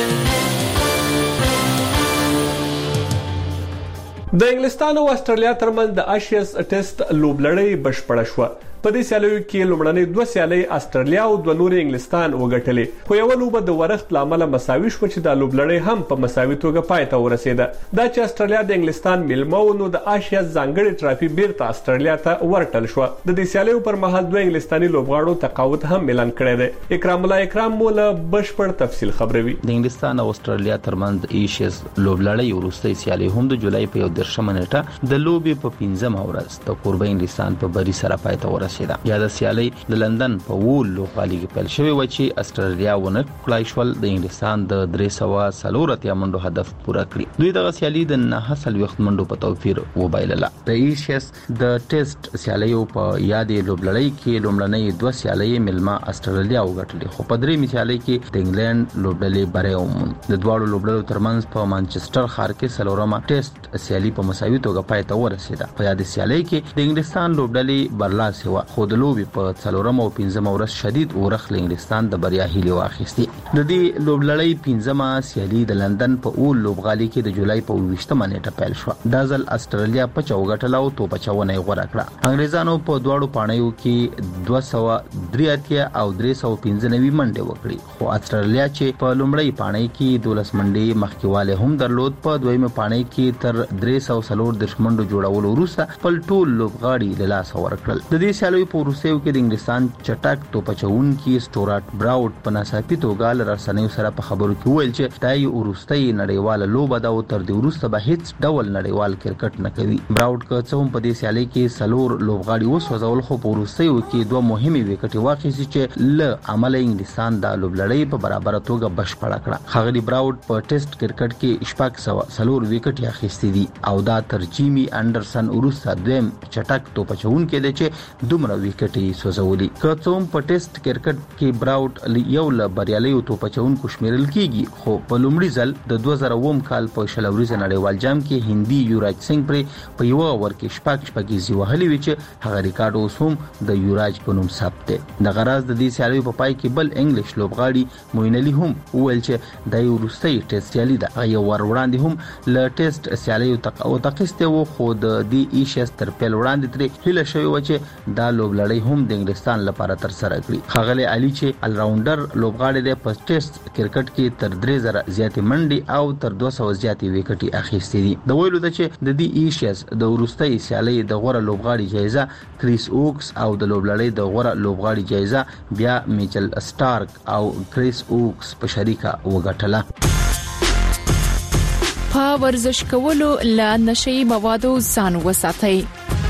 د انګلستان او استرالیا ترمنځ د آشیاس ټیسټ لوبلړۍ بشپړه شوه. په دې سیالیو کې لومړنۍ دوه سیالۍ استرالیا او دوه نورې انګلستان وګټلې خو یو لوبه د ورښت لامل مساوي شو چې د لوبلړۍ هم په مساوي توګه پای ته ورسېده. دا چې استرالیا د انګلستان میلمه و نو د آشیا ځانګړي ټرافي بیرته استرالیا ته ورټل شو. د دې سیالیو پر مهال دوه انګلستاني لوبغاړو تقاعد هم اعلان کړی دی. اکرام الله اکرام مول بشپړ تفصیل خبروي. د انګلستان او استرالیا ترمنځ د ایشیز لوبلړۍ وروستۍ سیالي هم د جولای په یو دېرشمه نیټه د لوبې په پنځمه ورځ د کوربه انګلستان په بری سره پای ته ورسېده. یا د سیالي د لندن په وول لوبغالي کې پیل شوې و چې استرالیا ونه کړای شول د انګلستان د درې سوه څلور اتیا منډو هدف پوره کړی. دوی دغه سیالي د نه سل وخت منډو په توفیر وبایلله. د ایشیس د ټیسټ سیالیو په یادې لوبلړۍ کې لومړنۍ دوه سیالۍ ملما استرالیا وګټلې خو په درېمې سیالۍ کې د انګلند لوبډلې بری وموند. د دواړو لوبډلو ترمنځ په مانچستر ښار کې څلورمه ټیسټ سیالي په مساوي توګه پای ته ورسېده. په یادې سیالۍ کې د انګلستان لوبډلې برلاسه و خو د لوبي په څلورمه او پنځمه ورځ شدید اورخ انګلستان د بریا هیله واخیستي. د دې لوبلړۍ پنځمه سیالي د لندن په اول لوبغالي کې د جولای په ویشتمه نیټه پیل شو. دا ځل استرالیا په چوغټل او تو پچونه غوړه کړه. انګریزانو په دواړو پاڼیو کې دوه سوه درې اتیا او درې سوه پنځه نوي منډې وکړي خو استرالیا چې په لومړۍ پاڼۍ کې دولس منډې مخکیواله هم درلود په دویمه پاڼۍ کې تر درې سوه څلور دېرش منډو جوړولو وروسته خپل ټول لوبغاړي له لاسه ورکړل. د دې سیالیو په وروستیو کې د انګلستان چټک توپچونکي سټورات براوډ په ناڅاپي توګه له رسنیو سره په خبرو کې ویل چې دا یو وروستۍ نړیواله لوبه ده او تر دې وروسته به هیڅ ډول نړیوال کرکټ نه کوي. براوډ که څه هم په دې سیالۍ کې څلور لوبغاړي وسوځول خو په وروستیو کې دوه مهمې وکټې واخیستې چې له امله انګلستان د لوبلړۍ په برابر توګه بشپړه کړه. ښاغلي براوډ په ټیسټ کرکټ کې شپږ سوه څلور وکټې اخیستې دي او دا تر جیمی انډرسن وروسته دویم چټک توپچونکی دی چې دومره وکټې سوځولي. که څه هم په ټیسټ کرکټ کې براوډ یو له بریالیو توپچونکو شمیرل کیږي خو په لومړي ځل د دوه زره اووم کال په شل اوريزه نړیوال جام کې هندي یوراج سنگ پر په یو اور کې شپږ شپږیزي وهلي وی چې هغه ریکارډ اوس هم د یوراج په نوم ثبت دی. د غراز د دې سیالیو په پای کې بل انګلیش لوبغاړي موین علي هم ویل چې د وروستۍ ټیسټ سیالي د یو ور وړاندې هم له ټیسټ سیالیو تقاو تقسته وو خو د دې ایشیس تر پیل وړاندې تر هله شوی و چې دا لوبلړۍ هم د انګلستان لپاره تر سره کړی. ښاغلی علي چې الراونډر لوبغاړی دی په ټیسټ کرکټ کې تر درې زره زیاتې منډې او تر دوه سوه زیاتې وکټې اخیستې دي. د ویلو ده چې د دې ایشیس د وروستۍ سیالۍ د غوره لوبغاړي جایزه کریس اوکس او د لوبلړۍ د غوره لوبغاړي جایزه بیا میچل سټارک او کریس اوکس په شریکه وګټله. په ورزش کولو له نشئی موادو ځان وساتئ.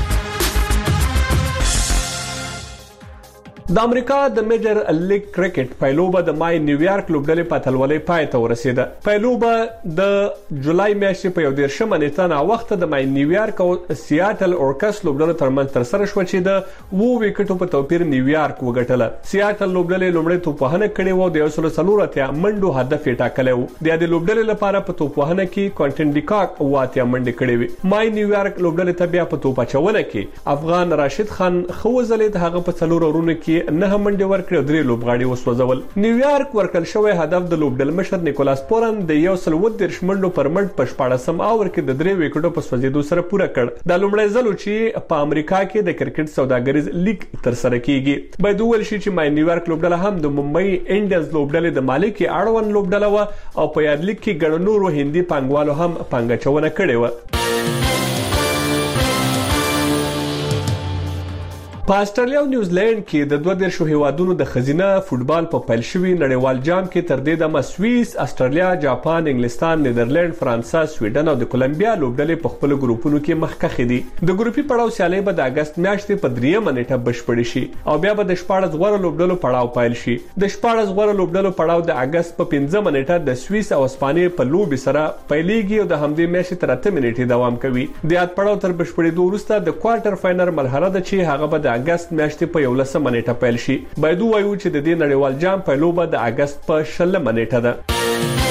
د امریکا د میجر لیګ کرکټ پایلوبه د مای نیویارک لوبډلې په اتلولۍ پای ته ورسېده. پایلوبه د جولای میاشتې په یو دېرشمه نیټه نا وخت د مای نیویارک او سیاتل اورکس لوبډلو ترمنځ تر سره شو چې د وو وکټو په توپیر نیویارک وګټله. سیاتل لوبډلې لومړی توپوهنه کړې و د یو سل څلور اتیا منډو هدف یې ټاکلی و. د دې لوبډلې لپاره په توپوهنه کې کوانټن ډیکاک واتیا منډې کړې وې. مای نیویارک لوبډلې ته بیا په توپاچونه کې افغان راشد خان خو ځلې د هغه په څلور اورونو کې نه منډه ورکړه درې لوبغاړي وسوځول. نیویارک ورکل شوی هدف د لوبډل مشر نیکولاس پورن د یو سل و دېرش منډو پر منډ په شپاړسم اور کې د درې وکټو په سوځیدو سره پوره کړ. دا لومړی ځل چې په امریکا کې د کرکټ سوداګریز لیګ تر سره کیږي. باید وویل شي چې مای نیویارک لوبډله هم د ممبئی انډیز لوبډلې د مالک اړوند لوبډله و او په یاد لیګ کې ګڼ نورو هندي پانګوالو هم پانګچونه کړې و. په استرالیا او نیوزیلند کې د دوه دیرشو هیوادونو د خزینه فوتبال په پیل شوی نړیوال جام کې تر دې دمه سویس، استرالیا، جاپان، انګلستان، نیدرلند، فرانسه، سویډن او د کولمبیا لوبډلې په خپل ګروپونو کې مخکښ دي. د ګروپي پړاو سیالي به د اگست میاشتې په دریمه نیټه بشپړ شي او بیا به د شپاړس غوړه لوبډلو پړاو پیل شي. د شپاړس غوړه لوبډلو پړاو د اگست په پنځمه نیټه د سویس او اسپانیې په لوبي سره پیلېږي او د همدې میاشتې تر اتمې نیټې دوام کوي. د یاد پړاو تر بشپړېدو وروسته د کوارټر فاینل مرحله ده چې هغه به د اگست میاشتې په یولسمه نیټه پیل شي. باید ووایو چې د دې نړیوال جام پیلوبه د اگست په شلمه نیټه ده.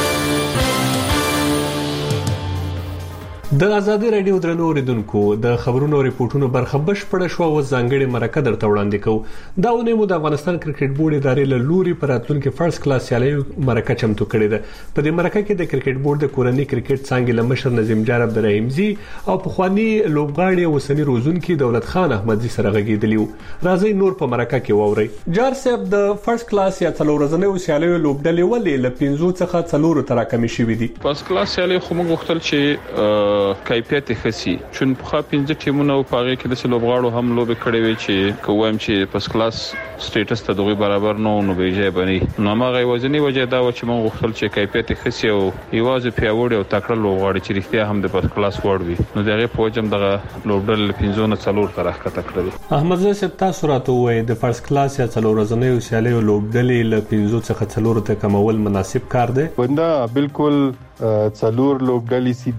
د ازادي رادیو درنو اوریدونکو د خبرونو او ریپورتونو برخه بشپړه شو او ځانګړي مرکه درته وړاندې کوو. دا ونه مو د افغانستان کرکټ بورډ ادارې له لوري پر راتلونکي فرست کلاس سیالي مرکه چمتو کړې ده. په دې مرکه کې د کرکټ بورډ د کورنۍ کرکټ څنګه له مشر نظیم جان عبدالرحیمزي او پخوانی لوبغاړي او سنی روزونکي دولت خان احمدزي سره غږیدلی. راځي نور په مرکه کې ووري. جار صاحب د فرست کلاس یا څلور ورځې سیالي لوبډلې ولې له پنځو څخه څلور تر راکمې شوې دي؟ فرست کلاس سیالي خو موږ غوښتل چې کیفیت خسي چون په پنځه ټیمونو په هغه کې د لوبغاړو هم لوب کړي وي چې کوم چې فرست کلاس سټیټس ته دغه برابر نه نو به ځای بني. نو ما غوښنی وجه دا و چې موږ غوښتل چې کیفیت خسي او ایواز پیاوړ او تکړه لوبغاړي چې رښتیا هم د فرست کلاس وړ وي. نو دغه پوجم دغه لوبډل پنځه نه څلور تر راکته کړل. احمد زه صاحب تاسو راته وایي د فرست کلاس یا څلور ورځې سیالي لوبډلې له پنځه څخه څلور ته کمول مناسب کار دی؟ وندا بالکل څلور لوبډلې سي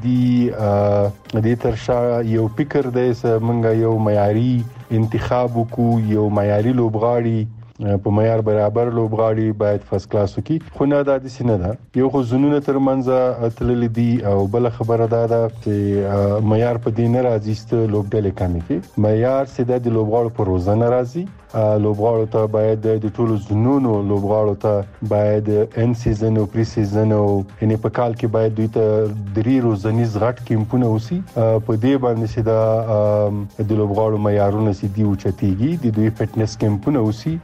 دي د ترشا یو فکر دی چې موږ یو معیاري انتخاب وکړو، یو معیاري لوبغاړي په معیار برابر لوبغاړي باید فرست کلاس وکړي. خو نه دا د سینه ده یو خو زونونه ترمنځ تللې دي او بل خبره دا ده چې معیار په دین راځي چې لوبډلې کمی کې معیار سیده د لوبغاړو پر روزنه راځي. لوبغاړو ته باید د ټولو زونونو لوبغاړو ته باید ان سیزن او پری سیزن او یعنی په کال کې باید دوی ته درې روزنیز غټ کیمپونه وسی. په دې باندې چې دا د لوبغاړو معیارونه سي دی او چتيږي د دوی فټنس کیمپونه وسی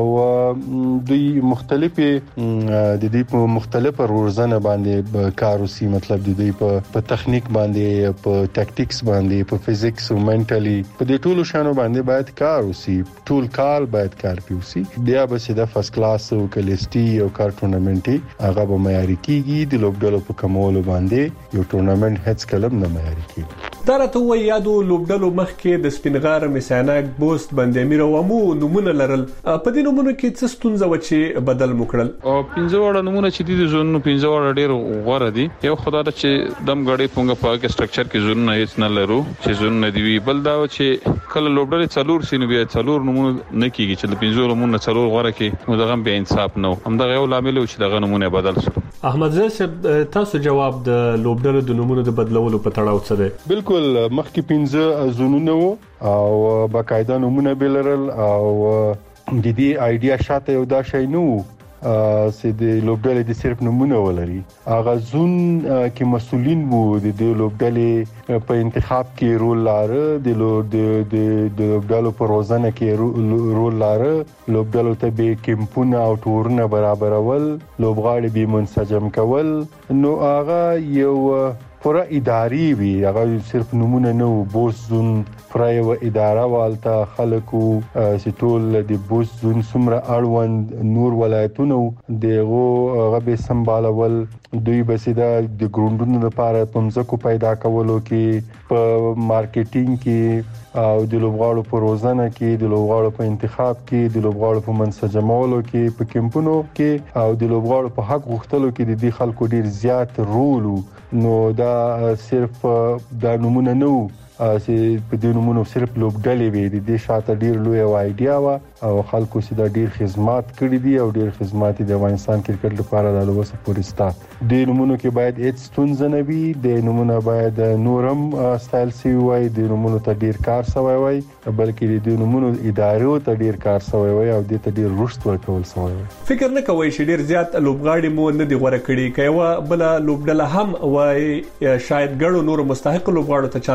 او دوی مختلفه د دې په مختلفه روزنه باندې کار وسی. مطلب د دوی په تخنیک باندې، په ټاکټکس باندې، په فزیکس او منټالي په دې ټولو شانو باندې باید کار وسی. ټول کال باید کار پیوسی. بیا به سیده فرست کلاس او کلیسټي او کار ټورنمنټي هغه به معیاري کیږي. د لوبډلو په کمولو باندې یو ټورنمنټ هیڅ کلم نه معیاري کیږي. دا راته وایي یادو لوبډلو مخکې د سپینغار، میسانک، بوست، بندامیر او مو نمونه لرل. په دې نمونه کې څه ستونزه و چې بدل مکړل؟ او پنځه وړه نمونه چې دي د زونو پنځه وړه ډېر غوړه دي. یو خدای ته چې دم غړي پونګه په کې سټرکچر کې زونو هیڅ نه لرو چې زونو دی وی. بل دا چې کله لوبډلې څلور سینو بیا څلور نمونه نه کیږي چې د پنځه نمونه څلور غوړه کې نو دغه به انصاف نه هم دغه یو لامل چې دغه نمونه بدل شي. احمد زه تاسو جواب د لوبډلو د نمونه د بدلولو په تړاو څه دی؟ بالکل مخکې پنځه زونونه وو او باقاعده نمونه بلرل او د دې ایډیا شاته یو دا شی نو چې د لوبډلې د صرف نمونه ولري. هغه زون کې مسولین وو د دې لوبډلې په انتخاب کې رول لاره، د د لوبډلو په روزنه کې رول لاره، لوبډلو ته به کیمپونه او ټورونه برابرول، لوبغاړي به منسجم کول. نو هغه یو پورا اداري وی، هغه صرف نمونه نه وو. بوس زون پرای و اداره والته خلکو چې ټول د بوس زون سمره اړوند نور ولایتونو دغه هغه به سمبالول. دوی بسیدا د ګروندونو لپاره پمزکو پیدا کولو کې، په مارکیټینګ کې او د لوبغاړو په روزنه کې، د لوبغاړو په انتخاب کې، د لوبغاړو په منسجمولو کې، په کیمپونو کې او د لوبغاړو په حق غوښتلو کې د دې خلکو ډیر زیات رول. نو دا صرف دا نمونه نه وو چې په دې نمونه صرف لوبډلې وي. د دې شاته ډیر لوی ایډیا و او خلکو سیده ډیر خدمات کړې دي او ډیر خدمات د افغانستان کرکټ لپاره د لوسه پورستا. د نمونه کې باید هیڅ ستونزه نه وي. د نمونه باید نورم سټایل سی وای، د نمونه ته ډیر کار سوی وای، بلکې د نمونه ادارو ته ډیر کار سوی وای او د ته ډیر رشد ورکول سوی وای. فکر نه کوي چې ډیر زیات لوبغاړي مو نه دی غوړه کړی. کایو بل لوبډله هم وای شاید ګړو نور مستحق لوبغاړو ته چانس ورغلی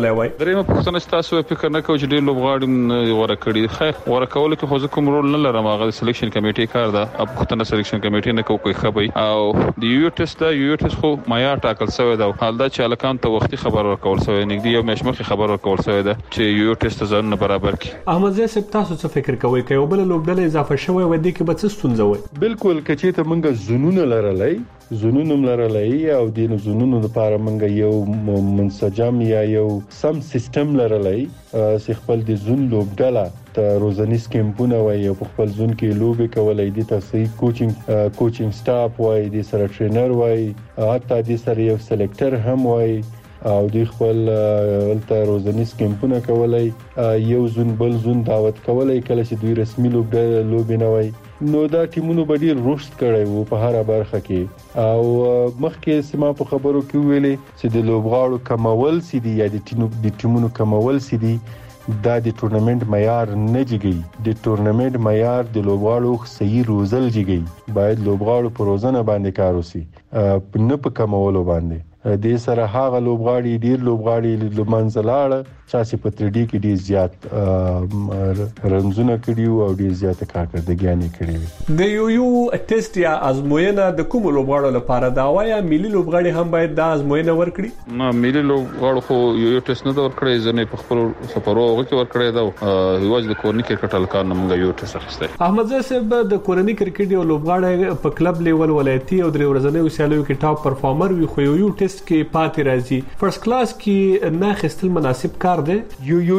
کولای وای. درېمه پوښتنه تاسو فکر نه کوئ چې ډېر لوبغاړي غوړه کړي خیر غوړه کول کې خو کوم رول نه لرم هغه سلیکشن کمیټې کار ده اب پوښتنه سلیکشن کمیټې نه کوي خبري او د یو ټیسټ دا یو ټیسټ خو معیار ټاکل شوی دا حال دا چې الکان ته وختي خبر ورکول شوی نګدي یو مشمخي خبر ورکول شوی دا چې یو ټیسټ ځان برابر کړي. احمد زه سپ تاسو څه فکر کوئ چې یو بل لوبډله اضافه شوی و دي کې به څه ستونزه وي؟ بالکل کچې ته مونږ زونونه لرلای زونونم لرلای او د زونونو لپاره مونږ یو منسجم یا یو سم سیستم لرلای چې خپل د زون لوبډله ته روزنیز کیمپونه وای او خپل زون کې لوبې کولای دي تاسو کوچینګ کوچینګ سټاف وای د سره ټرینر وای حتی د سره یو سلیکټر هم وای او د خپل ولته روزنیز کیمپونه کولای یو زون بل زون دعوت کولای کله چې دوی رسمي لوبډله لوبې نه وای نو دا ټیمونو به ډیر رشد کړی وو په هر برخه کې او مخکې سما په خبرو کې ویلې چې د لوبغاړو کمول سي دي یا د ټیمونو کمول سي دي دا د ټورنمنت معیار نه جګي د ټورنمنت معیار د لوبغاړو صحیح روزل جګي باید لوبغاړو په روزنه باندې کار وشي نه په کمولو باندې د سره هغه لوبغاړي ډیر لوبغاړي لمنځلاړه چې په تر ډی کې ډیر زیات رنزونه کړیو او ډیر زیات کارکړدګیانې کړې د یو یو ټیسټ یا ازموینه د کوم لوبغاړو لپاره دا وایا ملي لوبغاړي هم باید دا ازموینه ورکړي؟ ما ملي لوبغاړو خو یو یو ټیسټ نه ورکړي ځنه په خپل سفرو کې ورکړي دا یوازې د کورنۍ کرکټ الکان موږ یو ټیسټ اخیسته. احمد زه صاحب د کورنۍ کرکټ یو لوبغاړی په کلب لیول ولایتي او درې ورځنیو سیالیو کې ټاپ پرفارمر وي خو یو یو ټیسټ کې پاتې راځي فرست کلاس کې نه خستل مناسب کار دی. یو یو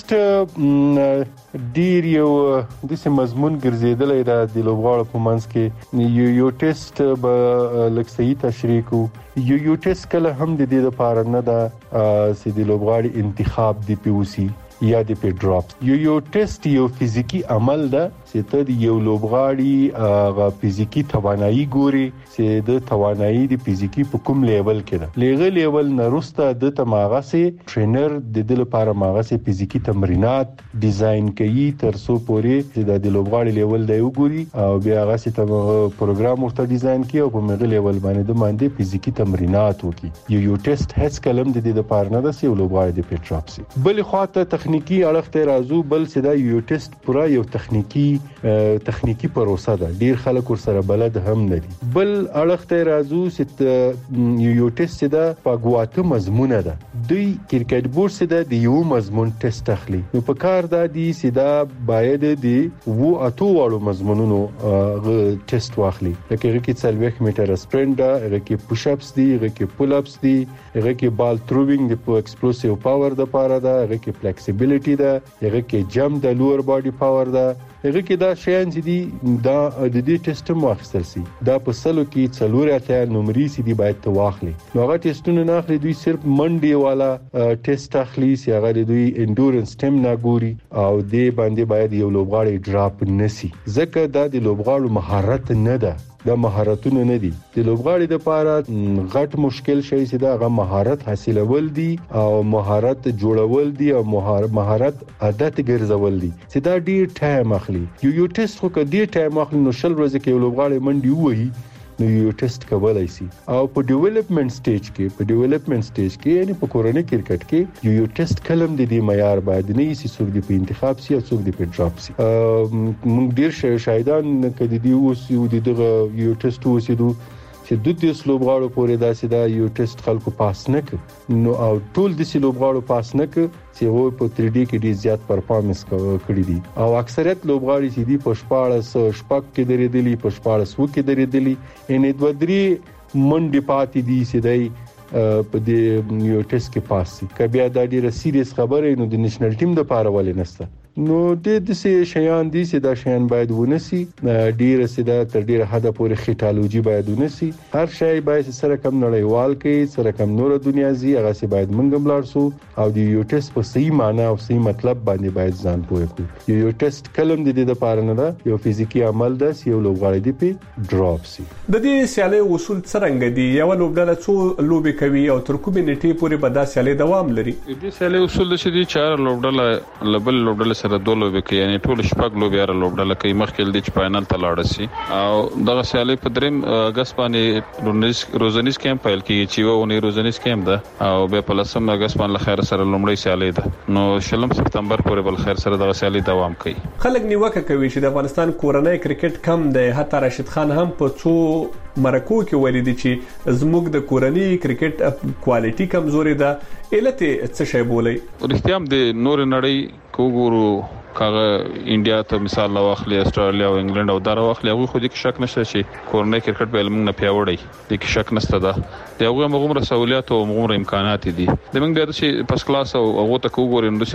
ټیسټ ډیر یو د سم مضمون ګرځیدلې دا د لوبغاړو په منځ کې یو یو ټیسټ به لکه صحیح تشریح کو یو یو ټیسټ کله هم د دې لپاره نه دا چې د لوبغاړي انتخاب دی پیوسی یا د پی ډراپ. یو یو ټیسټ یو فزیکی عمل ده چې ته د یو لوبغاړي غا فزیکی توانایي ګوري چې د توانایي د فزیکی په کوم لیول کې ده لغه لیول نه رسته د تماغه سي ټرینر د دې لپاره ماغه سي فزیکی تمرینات ډیزاین کوي تر څو پورې چې د لوبغاړي لیول دی وګوري او بیا هغه سي پروګرام ورته ډیزاین کوي او په مغه لیول باندې د باندې فزیکی تمرینات وکي. یو یو ټیسټ هیڅ کلم د دې لپاره نه ده چې لوبغاړي د پی ډراپ سي بل خواته تخنیکی اړخ ته راځو بل چې دا یو ټیسټ پورا یو تخنیکی تخنیکی پروسه ده ډیر خلک ور سره بلد هم نه دي. بل اړخ ته راځو چې یو ټیسټ ده په غواته مضمونه ده دوی کرکټ بورډ سره د یو مضمون ټیسټ اخلي نو په کار دا دي چې دا باید دی وو اتو واړو مضمونونو ټیسټ واخلي لکه هغه کې څلوېښت میټر سپرینټ ده هغه کې پوش اپس دي هغه کې پول اپس دي هغه کې بال تھروینګ د ایکسپلوسیو پاور د پاره ده هغه کې فلیکسیبিলিټی ده هغه کې جمپ د لوور باډي پاور ده هغه کې دا شیان چې دي دا د دې ټیسټ مو اخیستل سي دا په سلو کې څلور اتیا نمرې سي دي باید ته واخلي نو هغه ټیسټونه نه اخلي دوی صرف منډي والا ټیسټ اخلي چې هغه دوی انډورنس ټیم نه ګوري او دې باندې باید یو لوبغاړی ډراپ نسی ځکه دا د لوبغاړو مهارت نه ده دا مهارتونه نه دي د لوبغاړي د لپاره غټ مشکل شي چې دا غو مهارت حاصلول دي او مهارت جوړول دي او مهارت عادت ګرځول دي چې دا ډیر ټایم اخلي یو یو ټیسټ خو کدي ټایم اخلي نو شل ورځې کې لوبغاړي منډي وایي نو یو ټیسټ کولای شي او په ډیولپمنٹ سټیج کې په ډیولپمنٹ سټیج کې یعنی په کورونی کرکټ کې یو یو ټیسټ کلم د دې معیار باید نه شي څوک دی په انتخاب سي او څوک دی په ډراپ سي موږ ډیر شایدان کدي دی اوس یو دغه یو ټیسټ وسیدو چې د دې سلوبغاړو پورې داسې دا یو ټیسټ خلکو پاس نه کړ نو او ټول د سلوبغاړو پاس نه کړ چې وو په تھری ډی کې ډیر زیات پرفارمنس کړی دي او اکثریت لوبغاړي چې دي په شپاړس شپږ کې درېدلي په شپاړس و کې درېدلي ان د ودري منډي پاتې دي چې دای په دې یو ټیسټ کې پاس شي کبه دا ډیره سیریس خبره نو د نېشنل ټیم د پاره ولې نسته نو د دې شیان دي چې دا شیان باید ونسي ډیره سیده تر ډیره حد پورې خټالوجي باید ونسي هر شی باید سره کم نړیوال کې سره کم نور دنیا زی هغه سي باید منګم لارسو او د یو ټیسټ په صحیح معنی او صحیح مطلب باندې باید ځان پوهه کو یو ټیسټ کلم د دې لپاره نه ده یو فزیکی عمل ده چې یو لوبغاړی دی په ډراپ سي د دې سیالي اصول څنګه دي یو لوبډله څو لوبي کوي او تر کومې نیټې پورې به دا سیالي دوام لري د دې سیالي اصول د شدي چار لوبډله لبل لوبډله سره دوه لوبې کوي یعنی ټول شپږ لوبې را لوبډله کوي مخکې د چ فائنل ته لاړ شي او دغه سیالي په دریم اگست باندې روزنیز کیمپ پیل کیږي چې وونه روزنیز کیمپ ده او به په لسم اگست باندې خیر سره لومړی سیالي ده نو شلم سپتمبر پورې بل خیر سره دغه سیالي دوام کوي. خلک نیوکه کوي چې د افغانستان کورنۍ کرکټ کم دی حتی راشد خان هم په څو مرکو کې ویلي دي چې زموږ د کورنۍ کرکټ کوالټي کمزوري ده علت څه شی بولي رښتیا هم د نور نړۍ کوګورو کاغه انډیا ته مثال لا واخلي استرالیا او انګلند او دغه واخلي هغه خو دې کې شک نشته چې کورنۍ کرکټ په علم نه پیاوړی دي کې شک نشته ده دغه موږ سہولیات او موږ امکانات دي د موږ د چې پس کلاس او هغه ته کوګورې نو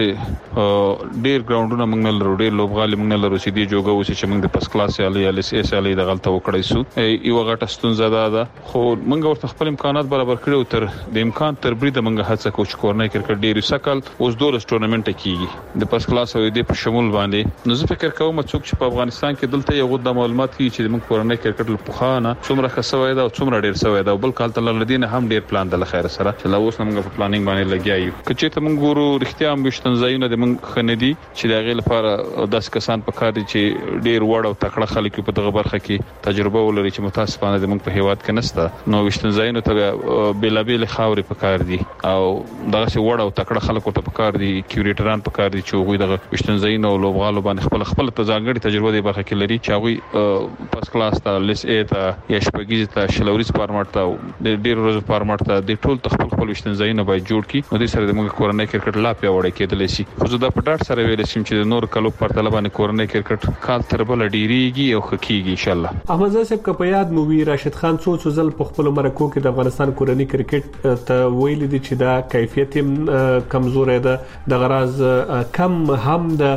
چې ډیر ګراوندونه موږ نه لرو ډیر لوبغالي موږ نه لرو چې دی جوګه وسی چې موږ د پس کلاس یا لیس اس ال د غلطه وکړای سو یو غټه ستونزه ده خو موږ ورته خپل امکانات برابر کړو تر د امکان تر برید موږ هڅه کوو چې کورنۍ کرکټ ډیر سکل اوس دولس ټورنمنټ کیږي د پس کلاس او د شمول باندې نو زه فکر کوم څوک چې په افغانستان کې دلته یو د معلومات کی چې موږ کورنۍ کرکټ له پخانه څومره خسوي دا او څومره ډیر سوي دا بل کال تل لدینه هم ډیر پلان د خیر سره چې لا اوس موږ په پلانینګ باندې لګیایو کچې ته موږ ګورو رښتیا هم بشتنځایونه د موږ خندي چې دا غي لپاره داس کسان په کار دي چې ډیر وړ او تکړه خلک په دغه برخه کې تجربه ولري چې متاسفانه د موږ په هیواد کې نشته نو بشتنځایونه ته بیلابیل خاورې په کار دي او دغه څه وړ او تکړه خلکو ته په کار دي کیوریټران په کار دي چې هغه دغه بشتنځایونه او لوبغالو باندې خپل خپل ځانګړي تجربه دی برخه کې لري چې هغه پس کلاس ته لیس ای ته یا شپږیز ته شلوريز فارمټ ته د ډیر روز فارمټ ته د ټول خپل خپل وشتنځایونه باید جوړ کړي نو د سره د موږ کورنۍ کرکټ لا پیاوړی کېدل شي خو زه دا په ډاټ سره ویل شم چې د نور کلو پر طالبان کورنۍ کرکټ کال تر بل ډیریږي او خکېږي ان شاء الله. احمد زاده صاحب په یاد مو وی راشد خان څو څو ځل په خپل مرکو کې د افغانستان کورنۍ کرکټ ته ویل دي چې دا کیفیت کمزوري ده د غراز کم هم د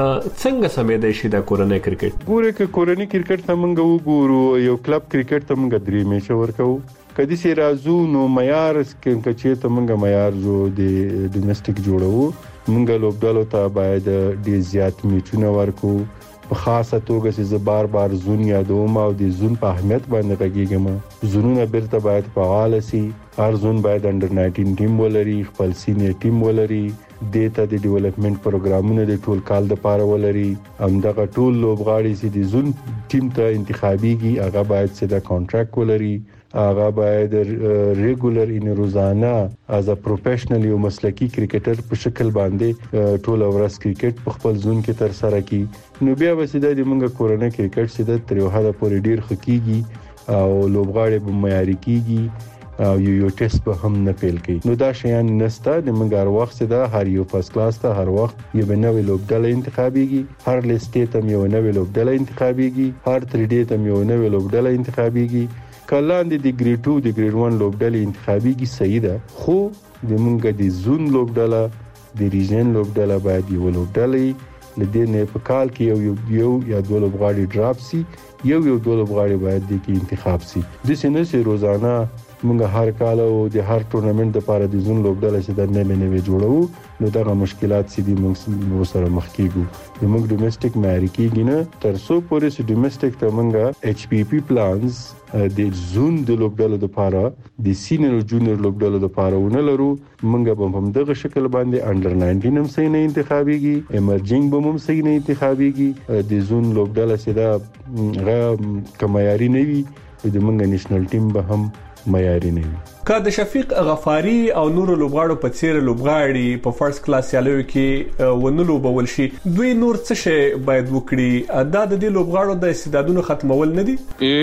څنګه سمې دی شي د کورنۍ کرکټ ګوره ک کورنۍ کرکټ ته موږ وګورو یو کلب کرکټ ته موږ درې میچ ورکو کدي سي رازو نو معیار کې چې ته موږ معیار جو د ډومېسټک جوړو موږ لوبډالو ته باید ډیر زیات میچونه ورکو په خاصه توګه چې بار بار زون یادوم او د زون په اهمیت باندې غږیږم زونونه بیرته باید فعال شي هر زون باید انډر ناینټین ټیم ولري خپل سینیر ټیم ولري دیتا د ډیولپمنٹ پروګرامونه د ټول کال د پاره ولري همدغه ټول لوبغاړي چې د زون ټیم ته انتخابيږي هغه باید چې د کانټراکټ ولري هغه باید ریګولر ان روزانه از ا پروفیشنل یو مسلکی کرکټر په شکل باندې ټول ورځ کرکټ په خپل زون کې تر سره کی نو بیا وسیده د موږ کورنۍ کرکټ سیده تر یو حد پورې ډیر خکېږي او لوبغاړي به معیاري کیږي او یو یو ټیسټ به هم نه پیل کوي نو دا شیان نسته د موږ هر وخت دا هر یو فرست کلاس ته هر وخت یو نوې لوبډله انتخابيږي هر لیسټ ته یو نوې لوبډله انتخابيږي هر تری ډی ته یو نوې لوبډله انتخابيږي کلاند د ګریډ ټو د ګریډ ون لوبډله انتخابيږي صحیح ده خو د موږ د زون لوبډله د ریجن لوبډله باید یو لوبډله لدې نه په کال کې یو یو یا دوه لوبغاړي ډراپ سي یو یو دوه لوبغاړي باید د کې انتخاب سي د سینې سي روزانه موږ هر کال او د هر ټورنمنت لپاره د زون لوبډله چې د نوې نوې جوړو نو دا مشکلات سي دي موږ سره مخ کیږو د موږ ډومېسټک معیاري کیږي نه تر څو پورې چې ډومېسټک ته موږ ایچ پی پی پلانز د زون د لوبډله لپاره د سینیر او جونیور لوبډله لپاره ونه لرو موږ به هم دغه شکل باندې انډر ناینټین هم صحیح نه انتخابيږي ایمرجینګ به هم صحیح نه انتخابيږي د زون لوبډله سره غا کمایاري نه وي د موږ نېشنل ټیم به هم معیاري نه وي که د شفیق غفاری او نور لوبغاړو په څیر لوبغاړي په فرست کلاس یالو کې ونلو بول شي دوی نور څه شي باید وکړي دا د دې لوبغاړو د استعدادونو ختمول نه دي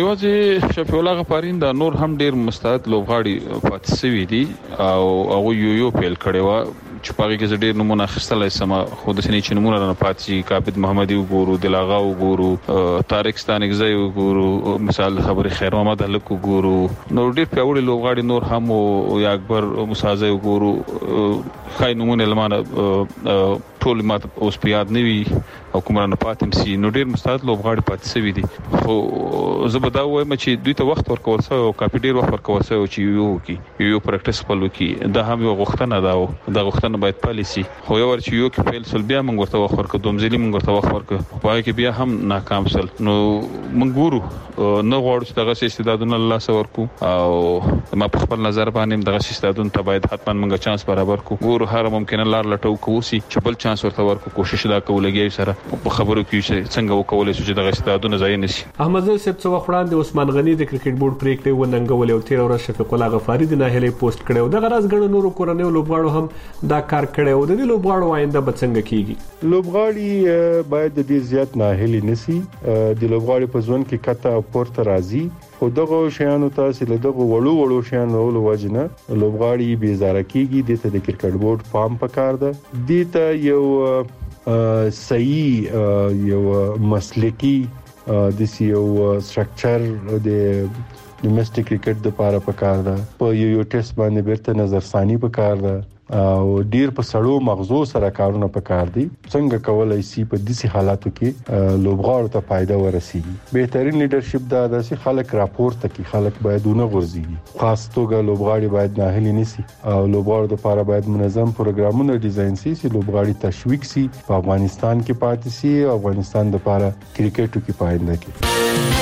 یوازې شفیق الله غفاری دا نور هم ډیر مستعد لوبغاړي پاتې سوي دي او هغه یو یو پیل کړي و چې پاره کې ډېر نمونه خستلای سم خو د سنې چې نمونه نه پاتې کابد محمدي وګورو دلاغا وګورو طارق ستانګزی وګورو مثال خبري خیر محمد هلک وګورو نو ډېر پیاوړي لوبغاړي نور هم او یا اکبر مسازه وګورو خای نمونه لمانه ټول ماته اوس پیاد نیوي او کومرانه پاتم سي نو ډیر مستعد لوبغاړي پاتې سوي دي خو زه به دا وایم چې دوی ته وخت ورکول سوی او کافي ډیر وخت ورکول سوی چې یو کی یو پریکټیس خپل وکي دا هم یو غوښتنه ده او دا غوښتنه باید پالیسي خو یو ورچ یو کې فیل سل بیا موږ ورته وخت ورکړو دومځلي موږ ورته وخت ورکړو پای کې بیا هم ناکام سل نو موږ ګورو نه غواړو چې دغه استعدادونه الله سره ورکو او ما په خپل نظر باندې دغه استعدادونه ته باید حتما موږ چانس برابر کو ګورو هر ممکنه لار لټو کوو چې بل چانس ورته ورکو کوشش دا کولګي سره په خبرو کې چې څنګه وکولای شو چې دغه استعدادونه ځای نشي. احمد زو سپ څو وخت عثمان غنی د کرکټ بورډ پریکړه وننګول او تیر ورځ شفیق الله غفاری د ناهلي پوسټ کړو د غراز غړو نورو کورنیو لوبغاړو هم دا کار کړو د دې لوبغاړو آینده به څنګه کیږي. لوبغاړي باید د دې زیات ناهلي نسی د لوبغاړي په ځون کې کته پورته راځي خو دغه شیانو تاسو له دغه وړو وړو شیانو له وجنه لوبغاړي بیزاره کیږي د د کرکټ بورډ پام پکار ده د ته یو صحیح یو مسلکی د یو سټرکچر د ډومېسټک کرکټ د لپاره پکار ده په یو یو ټیسټ باندې بیرته نظرثانی پکار ده او ډیر په سړو مغزو سره کارونه پکار دي څنګه کولای شي په داسې حالاتو کې لوبغاړو ته فائدہ ورسیږي. بهترین لیدرشپ دا د سي خلک راپورته کې خلک باید نه غورځي خاص توګه لوبغاړي باید ناهلي نشي او لوبغاړو لپاره باید منظم پروګرامونه ډیزاین شي چې لوبغاړي تشویق شي په افغانستان کې پاتې شي او افغانستان لپاره کرکټ کې پاینده کې.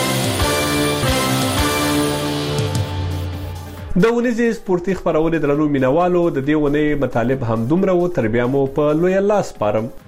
د ونیزي سپورتي خبرونه درنو مینوالو د دې ونې مطالب هم دومره و تر بیا مو په لوی الله سپارم.